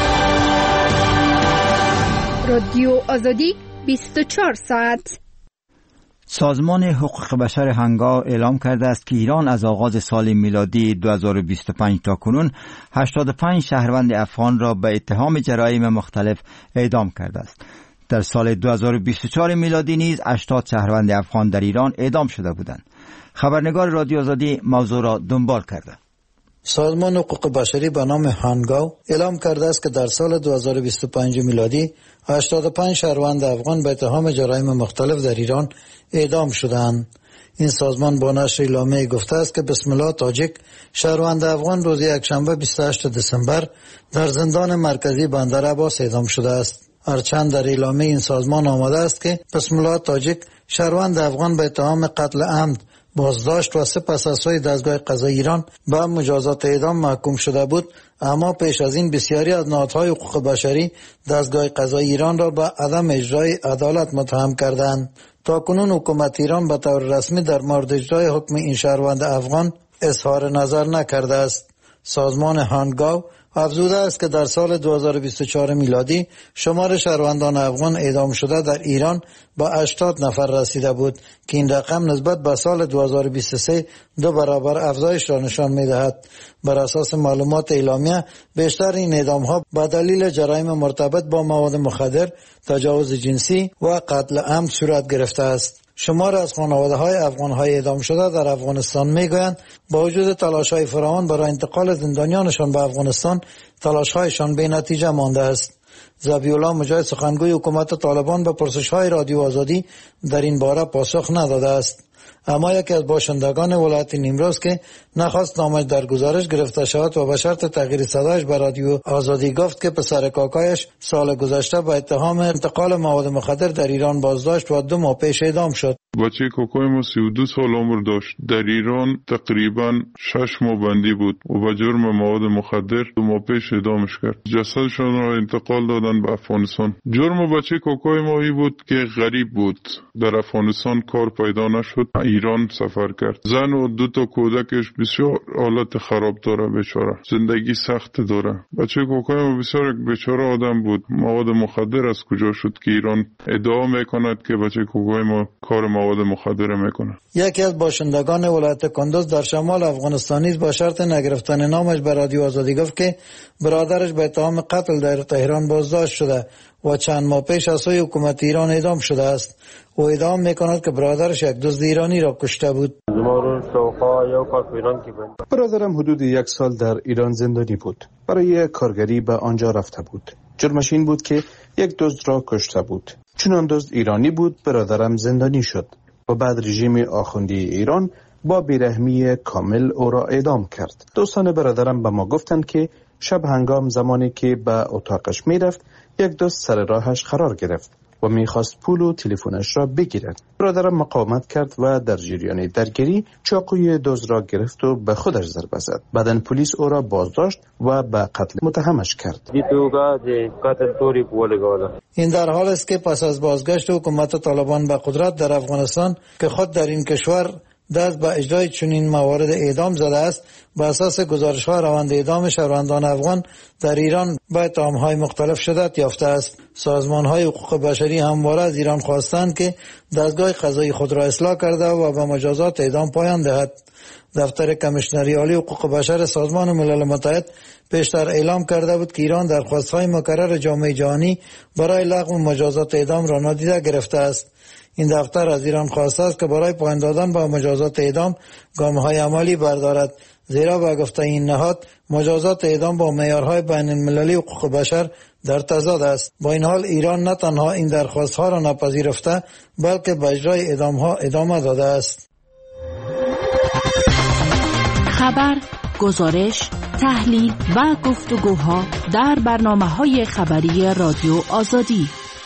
رادیو آزادی 24 ساعت. سازمان حقوق بشر هنگا اعلام کرده است که ایران از آغاز سال میلادی 2025 تا کنون 85 شهروند افغان را به اتهام جرایم مختلف اعدام کرده است. در سال 2024 میلادی نیز 80 شهروند افغان در ایران اعدام شده بودند. خبرنگار رادیو آزادی موضوع را دنبال کرده. سازمان حقوق بشری به نام هانگاو اعلام کرده است که در سال 2025 میلادی 85 شهروند افغان به اتهام جرایم مختلف در ایران اعدام شدند. این سازمان با نشر اعلامیه گفته است که بسم الله تاجک شهروند افغان روز یکشنبه 28 دسامبر در زندان مرکزی بندر عباس اعدام شده است. هرچند در اعلامیه این سازمان آمده است که بسم الله تاجک شهروند افغان به اتهام قتل عمد بازداشت و سپس از سوی دستگاه قضایی ایران به مجازات اعدام محکوم شده بود، اما پیش از این بسیاری از نهادهای حقوق بشری دستگاه قضایی ایران را به عدم اجرای عدالت متهم کردند. تاکنون حکومت ایران به طور رسمی در مورد اجرای حکم این شهروند افغان اظهار نظر نکرده است. سازمان هانگاو افزوده است که در سال 2024 میلادی شمار شهروندان افغان اعدام شده در ایران با 80 نفر رسیده بود که این رقم نسبت به سال 2023 2 برابر افزایش را نشان می‌دهد. بر اساس معلومات اعلامیه بیشتر این اعدام‌ها به دلیل جرایم مرتبط با مواد مخدر، تجاوز جنسی و قتل عمد صورت گرفته است. شمار از خانواده‌های افغان‌های اعدام شده در افغانستان می‌گویند با وجود تلاش‌های فراوان برای انتقال زندانیانشان به افغانستان، تلاش‌هایشان بی نتیجه مانده است. ذبیح‌الله مجاهد سخنگوی حکومت طالبان به پرسش‌های رادیو آزادی در این باره پاسخ نداده است. اما یکی از باشندگان ولایت نیمروز که نخواست نامش در گزارش گرفته شود و به شرط تغییر صدایش به رادیو آزادی گفت که پسر کاکایش سال گذشته به اتهام انتقال مواد مخدر در ایران بازداشت و 2 ماه پیش اعدام شد. بچه کاکای ما 32 سال عمر داشت. در ایران تقریبا 6 ماه بندی بود و به جرم مواد مخدر 2 ماه پیش اعدامش کرد. جسدشان را انتقال دادن به افغانستان. جرم بچه کاکای ما ای بود که غریب بود. در افغانستان کار پیدا نشد. ایران سفر کرد. زن و 2 تا کودکش بسیار حالت خراب داره، بیچاره. زندگی سخت داره. بچه کاکای ما بسیار بیچاره آدم بود. مواد مخدر از کجا شد که ایران ادعا میکند که بچه کاکای ما کار مواد مخدر میکنه. یکی از باشندگان ولایت کندوز در شمال افغانستان نیز با شرط نگرفتن نامش به رادیو آزادی گفت که برادرش به اتهام قتل در تهران بازداشت شده و چند ماه پیش از سوی حکومت ایران اعدام شده است. او ادعا میکند که برادرش یک دزد ایرانی را کشته بود. برادرم حدود 1 سال در ایران زندانی بود. برای کارگری به آنجا رفته بود. جرمش این بود که یک دزد را کشته بود. چون آن دزد ایرانی بود، برادرم زندانی شد و بعد رژیم آخوندی ایران با بیرحمی کامل او را اعدام کرد. دوستان برادرم به ما گفتند که شب هنگام زمانی که به اتاقش میرفت، یک دزد سر راهش قرار گرفت و میخواست پول و تلفنش را بگیرد. برادرم مقاومت کرد و در جریان درگیری چاقوی دزد را گرفت و به خودش ضربه زد. بعداً پلیس او را بازداشت و به قتل متهمش کرد. این در حال است که پس از بازگشت حکومت طالبان به قدرت در افغانستان که خود در این کشور دست به اجرای چنین موارد اعدام زده است، به اساس گزارش‌ها روند اعدام شهروندان افغان در ایران به اتهام‌های مختلف شدت یافته است. سازمان‌های حقوق بشری همواره از ایران خواستند که دستگاه قضایی خود را اصلاح کرده و به مجازات اعدام پایان دهد. دفتر کمیشنری عالی حقوق بشر سازمان ملل متحد پیشتر اعلام کرده بود که ایران درخواست‌های مکرر جامعه جهانی برای لغو مجازات اعدام را نادیده گرفته است. این دفتر از ایران خواسته است که برای پایان دادن با مجازات اعدام گام‌های عملی بردارد، زیرا به گفته این نهاد مجازات اعدام با معیارهای بین المللی حقوق بشر در تضاد است. با این حال ایران نه تنها این درخواست‌ها را نپذیرفته بلکه به اجرای اعدام‌ها ادامه داده است. خبر، گزارش، تحلیل و گفتگوها در برنامه‌های خبری رادیو آزادی.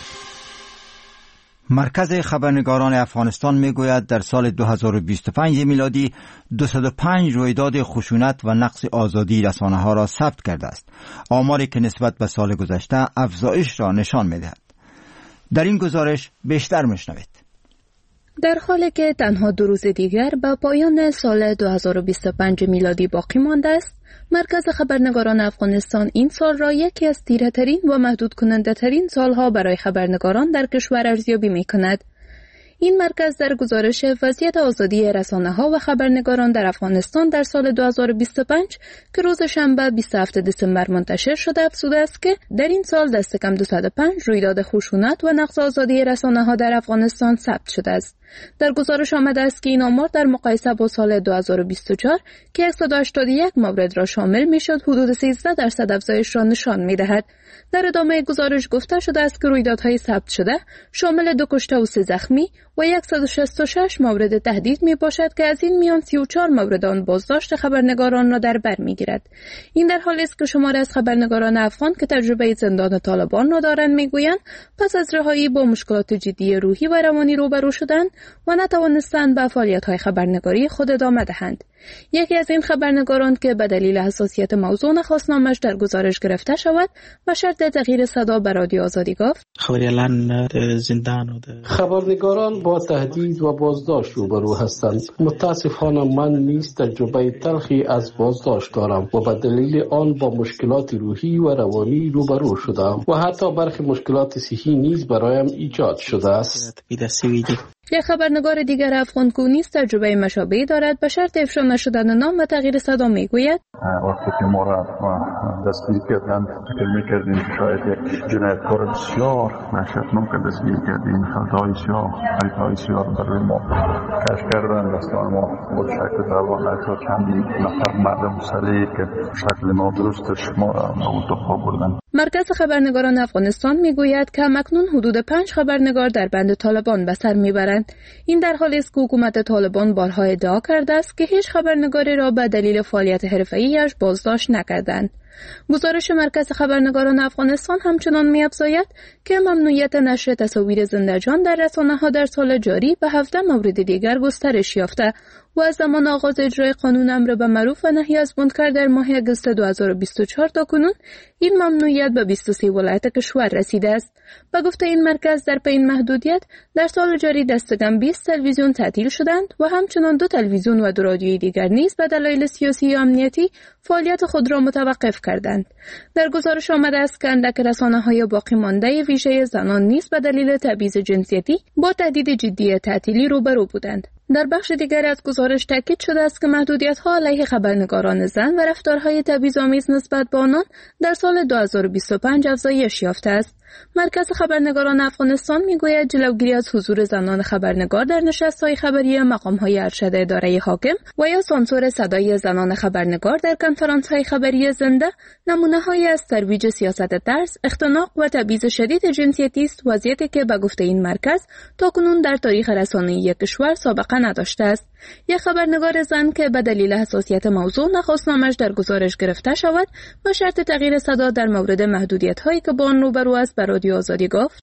مرکز خبرنگاران افغانستان میگوید در سال 2025 میلادی 205 رویداد خشونت و نقض آزادی رسانه‌ها را ثبت کرده است، آماری که نسبت به سال گذشته افزایش را نشان می‌دهد. در این گزارش بیشتر میشنوید. در حالی که تنها 2 روز دیگر به پایان سال 2025 میلادی باقی مانده است، مرکز خبرنگاران افغانستان این سال را یکی از تیره‌ترین و محدود کننده ترین سالها برای خبرنگاران در کشور ارزیابی می کند. این مرکز در گزارش وضعیت آزادی رسانه‌ها و خبرنگاران در افغانستان در سال 2025 که روز شنبه 27 دسامبر منتشر شده افزوده است که در این سال دست کم 205 رویداد خشونت و نقض آزادی رسانه‌ها در افغانستان ثبت شده است. در گزارش آمده است که این آمار در مقایسه با سال 2024 که 181 مورد را شامل میشد حدود 13% افزایش را نشان می‌دهد. در ادامه گزارش گفته شده است که رویدادهای ثبت شده شامل 2 کشته و 3 زخمی و 166 مورد تهدید می باشد که از این میان 34 مورد آن بازداشت خبرنگاران را در بر میگیرد. این در حالی است که شماری از خبرنگاران افغان که تجربه زندان طالبان را دارند میگویند پس از رهایی با مشکلات جدی روحی و روانی روبرو شدند و نتوانستند به فعالیت‌های خبرنگاری خود ادامه دهند. یکی از این خبرنگاران که به دلیل حساسیت موضوع نخواست نامش در گزارش گرفته شود و شرط تغییر صدا به رادیو آزادی گفت: خبرنگاران با تهدید و بازداشت روبرو هستند. متاسفانه من نیز تجربه تلخی از بازداشت دارم و به دلیل آن با مشکلات روحی و روانی روبرو شدم و حتی برخی مشکلات صحی نیز برایم ایجاد شده است. یک خبرنگار دیگر افغان که نیز تجربه مشابهی دارد به شرط افشا نشدن نام و تغییر صدا میگوید: وقتی که ما را دستگیر کردند فکر میکردیم شاید یک جنایتکار بسیار وحشتناک دستگیر کردیم. خطای سیاه بر روی ما کشف کردند. دستان ما با شکل روان تا چندی نفر مردم مسلح که شکل نادرستش ما را اتفاق بردند. مرکز خبرنگاران افغانستان میگوید که همکنون حدود 5 خبرنگار در بند طالبان به سر میبرند. این در حالی است که حکومت طالبان بارها ادعا کرده است که هیچ خبرنگاری را به دلیل فعالیت حرفه‌ایش بازداشت نکردند. گزارش مرکز خبرنگاران افغانستان همچنان می‌افزاید که ممنوعیت نشر تصاویر زنده‌جان در رسانه‌ها در سال جاری به 17 مورد دیگر گسترش یافته و از زمان آغاز اجرای قانون امر به معروف و نهی از منکر در ماه اگست 2024 تا کنون این ممنوعیت به 23 ولایت کشور رسیده است. به گفته این مرکز در پی این محدودیت در سال جاری دستکم 20 تلویزیون تعطیل شدند و همچنان 2 تلویزیون و 2 رادیوی دیگر نیز به دلایل سیاسی و امنیتی فعالیت خود را متوقف کردند. در گزارش آمده است که اندک رسانه‌های باقی مانده ویژه زنان نیز به دلیل تبعیض جنسیتی با تهدید جدی تعطیلی روبرو بودند. در بخش دیگر از گزارش تاکید شده است که محدودیت‌ها علیه خبرنگاران زن و رفتارهای تبعیض‌آمیز نسبت به آنان در سال 2025 افزایش یافته است. مرکز خبرنگاران افغانستان میگوید جلوگیری از حضور زنان خبرنگار در نشست‌های خبری مقام‌های ارشد اداره حاکم و یا سانسور صدای زنان خبرنگار در کنفرانس‌های خبری زنده نمونه‌هایی از ترویج سیاست ترس، اختناق و تبعیض شدید جنسیتی است، وضعیتی که به گفته این مرکز تاکنون در تاریخ رسانه‌ای کشور سابقه نداشته است. یک خبرنگار زن که به دلیل حساسیت موضوع نخواست نامش در گزارش گرفته شود و شرط تغییر صدا در مورد محدودیت‌هایی که با آن روبرو است به رادیو آزادی گفت: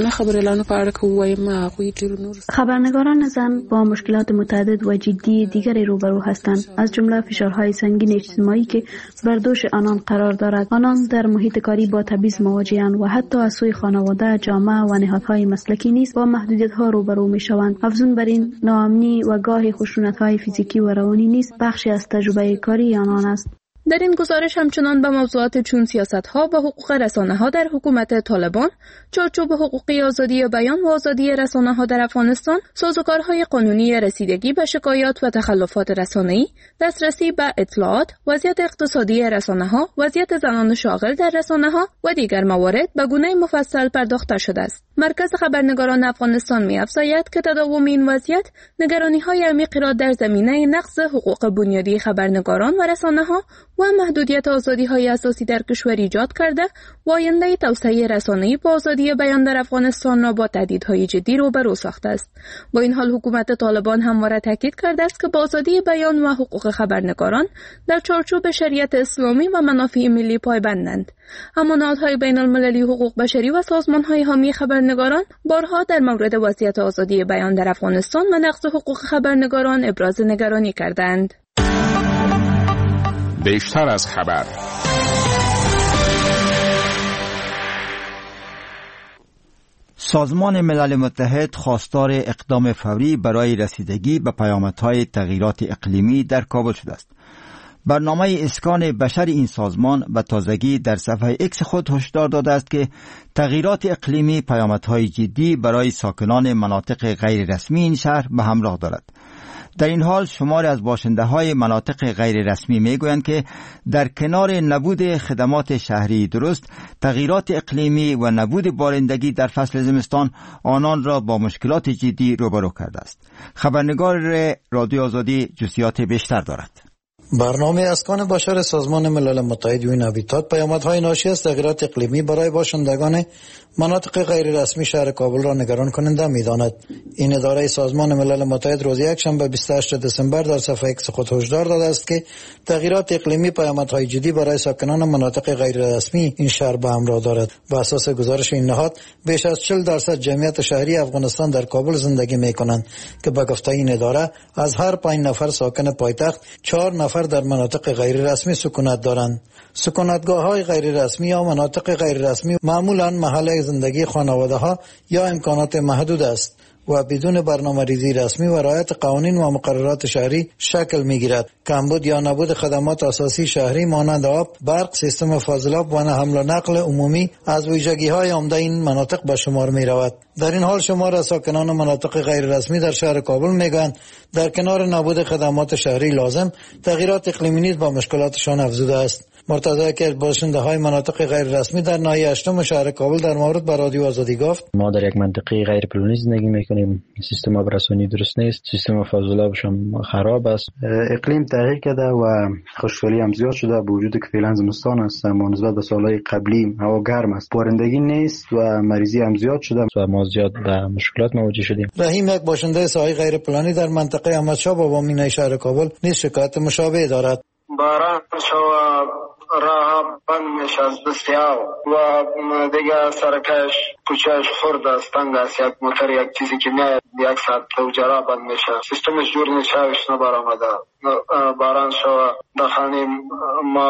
خبرنگاران زن با مشکلات متعدد و جدی دیگری روبرو هستند، از جمله فشارهای سنگین اجتماعی که بر دوش آنان قرار دارد. آنان در محیط کاری با تبعیض مواجه‌اند و حتی از سوی خانواده، جامعه و نهادهای مسلکی نیز با محدودیت‌ها روبرو می‌شوند. افزون بر این، ناامنی و گاهی خشونت‌های فیزیکی و روانی نیز بخشی از تجربه کاری آنان است. در این گزارش همچنان به موضوعات چون سیاست‌ها و حقوق رسانه‌ها در حکومت طالبان، چارچوب حقوقی آزادی بیان و آزادی رسانه‌ها در افغانستان، سازوکارهای قانونی رسیدگی به شکایات و تخلفات رسانه‌ای، دسترسی به اطلاعات، وضعیت اقتصادی رسانه‌ها، وضعیت زنان شاغل در رسانه‌ها و دیگر موارد به گونه مفصل پرداخته شده است. مرکز خبرنگاران افغانستان می‌افزاید که تداوم این وضعیت نگرانی‌های عمیقی را در زمینه نقض حقوق بنیادی خبرنگاران و رسانه‌ها و محدودیت آزادی‌های اساسی در کشور ایجاد کرده و آینده توسعه رسانه‌ای با آزادی بیان در افغانستان را با تهدیدهای جدی روبرو ساخته است. با این حال حکومت طالبان همواره تاکید کرده است که با آزادی بیان و حقوق خبرنگاران در چارچوب شریعت اسلامی و منافع ملی پایبندند. اما نهادهای بین‌المللی حقوق بشری و سازمان‌های حامی خبرنگاران بارها در مورد وضعیت آزادی بیان در افغانستان و نقض حقوق خبرنگاران ابراز نگرانی کردند. بیشتر از خبر. سازمان ملل متحد خواستار اقدام فوری برای رسیدگی به پیامدهای تغییرات اقلیمی در کابل شده است. برنامه اسکان بشر این سازمان به تازگی در صفحه ایکس خود هشدار داده است که تغییرات اقلیمی پیامدهای جدی برای ساکنان مناطق غیر رسمی این شهر به همراه دارد. در این حال شماری از باشنده‌های مناطق غیر رسمی میگویند که در کنار نبود خدمات شهری درست، تغییرات اقلیمی و نبود بارندگی در فصل زمستان آنان را با مشکلات جدی روبرو کرده است. خبرنگار رادیو آزادی جزئیات بیشتر دارد. برنامه اسکان بشر سازمان ملل متحد یون هابیتات پیامدهای ناشی از تغییرات اقلیمی برای باشندگان مناطق غیر رسمی شهر کابل را نگران کننده می‌داند. این اداره سازمان ملل متحد روز یکشنبه 28 دسامبر در صفحه ایکس خود هشدار داده است که تغییرات اقلیمی پیامدهای جدی برای ساکنان مناطق غیر رسمی این شهر به همراه دارد. بر اساس گزارش این نهاد بیش از 40% جمعیت شهری افغانستان در کابل زندگی می‌کنند که به گفته این اداره از هر 5 نفر ساکن پایتخت 4 نفر در مناطق غیر رسمی سکونت دارند. سکونتگاه‌های غیر رسمی یا مناطق غیر رسمی معمولاً محل زندگی خانواده‌ها یا امکانات محدود است و بدون برنامه‌ریزی رسمی و رعایت قوانین و مقررات شهری شکل می‌گیرد. کمبود یا نبود خدمات اساسی شهری مانند آب، برق، سیستم فاضلاب و حمل و نقل عمومی از ویژگی‌های عمده این مناطق به شمار می‌رود. در این حال شمار از ساکنان مناطق غیر رسمی در شهر کابل میگویند در کنار نبود خدمات شهری لازم، تغییرات اقلیمی نیز با مشکلاتشان افزوده است. مرتضی که باشنده‌های مناطق غیر رسمی در ناحیه 8 شهر کابل در مورد با رادیو آزادی گفت: ما در یک منطقه غیر پلنی زندگی می‌کنیم، سیستم آب رسانی درست نیست، سیستم فاضلابش هم خراب است، اقلیم تغییر کرده و خشکسالی هم زیاد شده. با وجود که فعلا زمستان است اما نسبت به سال‌های قبلی هوا گرم است، بارندگی نیست و مریضی هم زیاد شده و ما زیاد به مشکلات مواجه شدیم. رحیم یک باشنده ساحل غیر پلانی در منطقه احمدشاه بابا مینای شهر کابل نیز شکایت مشابه دارد. باران شو راه بند میشه از بسیار و دیگه سرکش کوچهش خورد است، تنگ است، یک موتر یک چیزی که میاد 1 ساعت تو جرا بند میشه، سیستمش جور نشوش نبر آمده. باران شو دخانی ما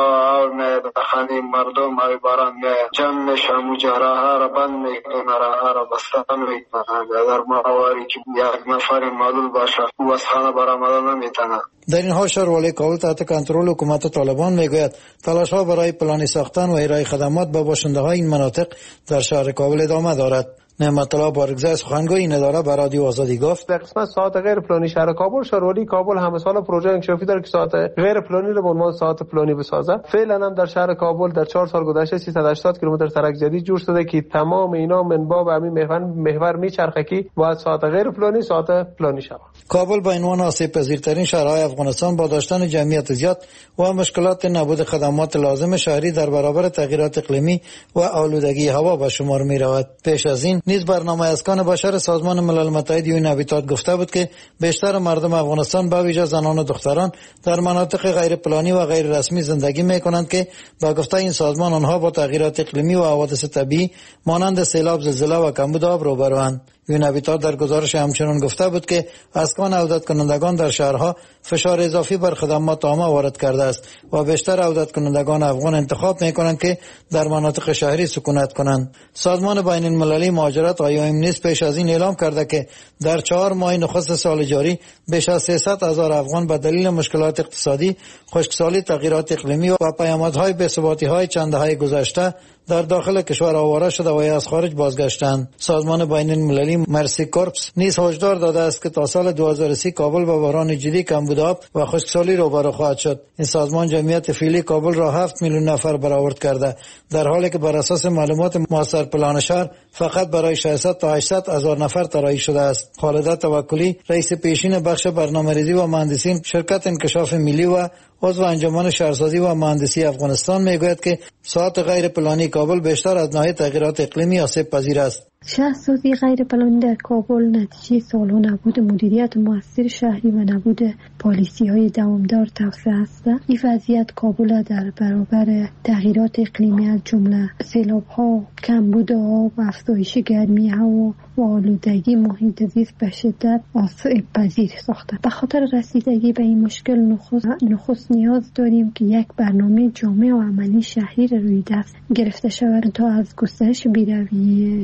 دخانی مردم های باران جمع میشه، مجرا ها را بند میکنه، راه ها را بستن میکنه. در مواری که 1 نفر معلول باشه او از خانه بر آمده نمیتونه. در این حال شهروالی کابل تحت کنترل حکومت طالبان میگوید تلاش‌ها برای پلانی ساختن و ارائه خدمات به باشنده‌های این مناطق در شهر کابل ادامه دارد. نعمت الله بارگزای سخنگوی این اداره به رادیو آزادی گفت: در قسمت ساعت غیر پلانی شهر کابل، شهروالی کابل همه سال پروژه انکشافی داره که ساعت غیر پلانی رو به عنوان ساعت پلانی بسازه. فعلا هم در شهر کابل در 4 سال گذشته 380 کیلومتر سرک جدید جور شده که تمام اینا منبع همین محور میچرخه که باید ساعت غیر پلانی ساعت پلانی شود. کابل به عنوان آسیب پذیرترین شهرهای افغانستان با داشتن جمعیت زیاد و مشکلات نبود خدمات لازم شهری در برابر تغییرات اقلیمی و آلودگی هوا به شمار می‌رود. پیش از این نیز برنامه اسکان بشر سازمان ملل متحد یون هابیتات گفته بود که بیشتر مردم افغانستان به ویژه زنان و دختران در مناطق غیر پلانی و غیر رسمی زندگی می‌کنند که با گفته این سازمان آنها با تغییرات اقلیمی و حوادث طبیعی مانند سیلاب، زلزله و کمبود آب روبروند. یون هابیتات در گزارش همچنین گفته بود که اسکان عودت کنندگان در شهرها فشار اضافی بر خدمات عامه وارد کرده است و بیشتر عودت کنندگان افغان انتخاب می‌کنند که در مناطق شهری سکونت کنند. سازمان بین المللی مهاجرت IOM نیز پیش از این اعلام کرده که در 4 ماه نخست سال جاری بیش از 300,000 افغان به دلیل مشکلات اقتصادی، خشکسالی، تغییرات اقلیمی و پیامدهای بی‌ثباتی‌های چند دهه گذشته در داخل کشور آواره شده و از خارج بازگشتند. سازمان بین المللی مرسی کورپس نیز هشدار داده است که تا سال 2030 کابل با بحران جدی کمبود آب و خشکسالی روبرو خواهد شد. این سازمان جمعیت فعلی کابل را 7 میلیون نفر برآورد کرده، در حالی که بر اساس معلومات ماستر پلان شهر فقط برای 600 تا 800 هزار نفر طراحی شده است. خالده توکلی، رئیس پیشین بخش برنامه‌ریزی و مهندسین شرکت انکشاف ملی و عضو انجمن شهرسازی و مهندسی افغانستان میگوید که ساعت غیر پلانی کابل بیشتر از ناحیه تغییرات اقلیمی آسیب پذیر است. شهرسازی غیر پلانی در کابل نتیجه سالها نبود مدیریت موثر شهری و نبود پالیسی‌های دوامدار توسعه است. این وضعیت کابل در برابر تغییرات اقلیمی از جمله سیلاب‌ها، کمبود آب، افزایش گرمی هوا و آلودگی محیط زیست به شدت آسیب پذیر ساخته. به خاطر رسیدگی به این مشکل نخست نیاز داریم که یک برنامه جامع و عملی شهری را روی دست گرفته شود تا از گسترش بی‌رویه شهری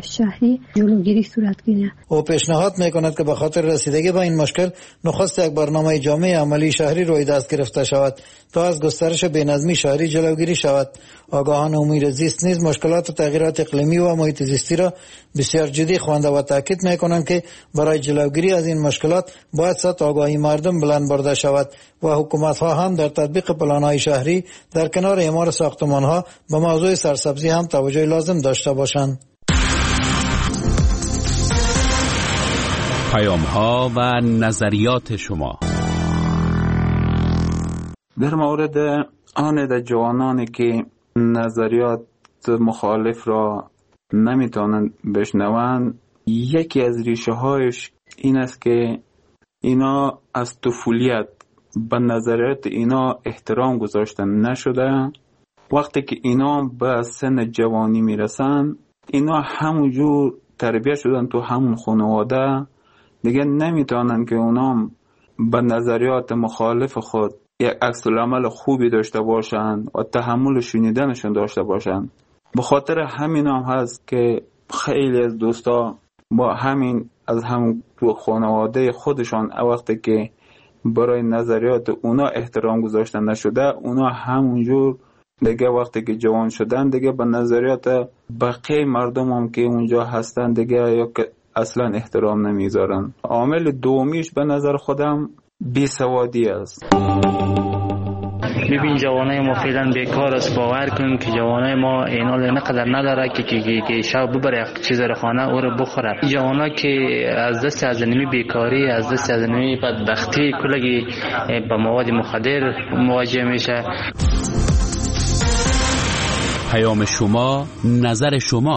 شخصی جلوگیری صورت گیره. او پیشنهاد میکند که به خاطر رسیدگی به این مشکل نخست یک برنامه جامع عملی شهری روی دست گرفته شود تا از گسترش بینظمی شهری جلوگیری شود. آگاهان امور زیست نیز مشکلات و تغییرات اقلیمی و محیط زیستی را بسیار جدی خوانده و تاکید میکنند که برای جلوگیری از این مشکلات باید سطح آگاهی مردم بلند برده شود و حکومت ها هم در تطبیق پلان‌های شهری در کنار اعمار ساختمان‌ها به موضوع سرسبزی هم توجه لازم داشته باشند. پیام‌ها و نظریات شما در مورد آن جوانانی که نظریات مخالف را نمیتونن بشنوند، یکی از ریشه هایش این است که اینا از طفولیت به نظریات اینا احترام گذاشتن نشده. وقتی که اینا به سن جوانی میرسن، اینا همونجور تربیت شدن تو همون خانواده، دیگه نمیتونن که اونا به نظریات مخالف خود یک عکس العمل خوبی داشته باشن و تحمل شنیدنشون داشته باشن. به خاطر همین هم هست که خیلی از دوستا با همین از هم تو خانواده خودشان وقتی که برای نظریات اونا احترام گذاشتن نشده، اونا همونجور دیگه وقتی که جوان شدن دیگه به نظریات بقیه مردم هم که اونجا هستن دیگه یا که اصلا احترام نمیذارن. عامل دومیش به نظر خودم بیسوادی است. ببین جوانای ما فعلا بیکار است. باور کن که جوانای ما اینال نقدر نداره که شب ببره چیز رو خانه او رو بخوره. جوانا که از دست از نمی بیکاری، از دست از نمی بدبختی کلگی با مواد مخدر مواجه میشه. پیام شما، نظر شما.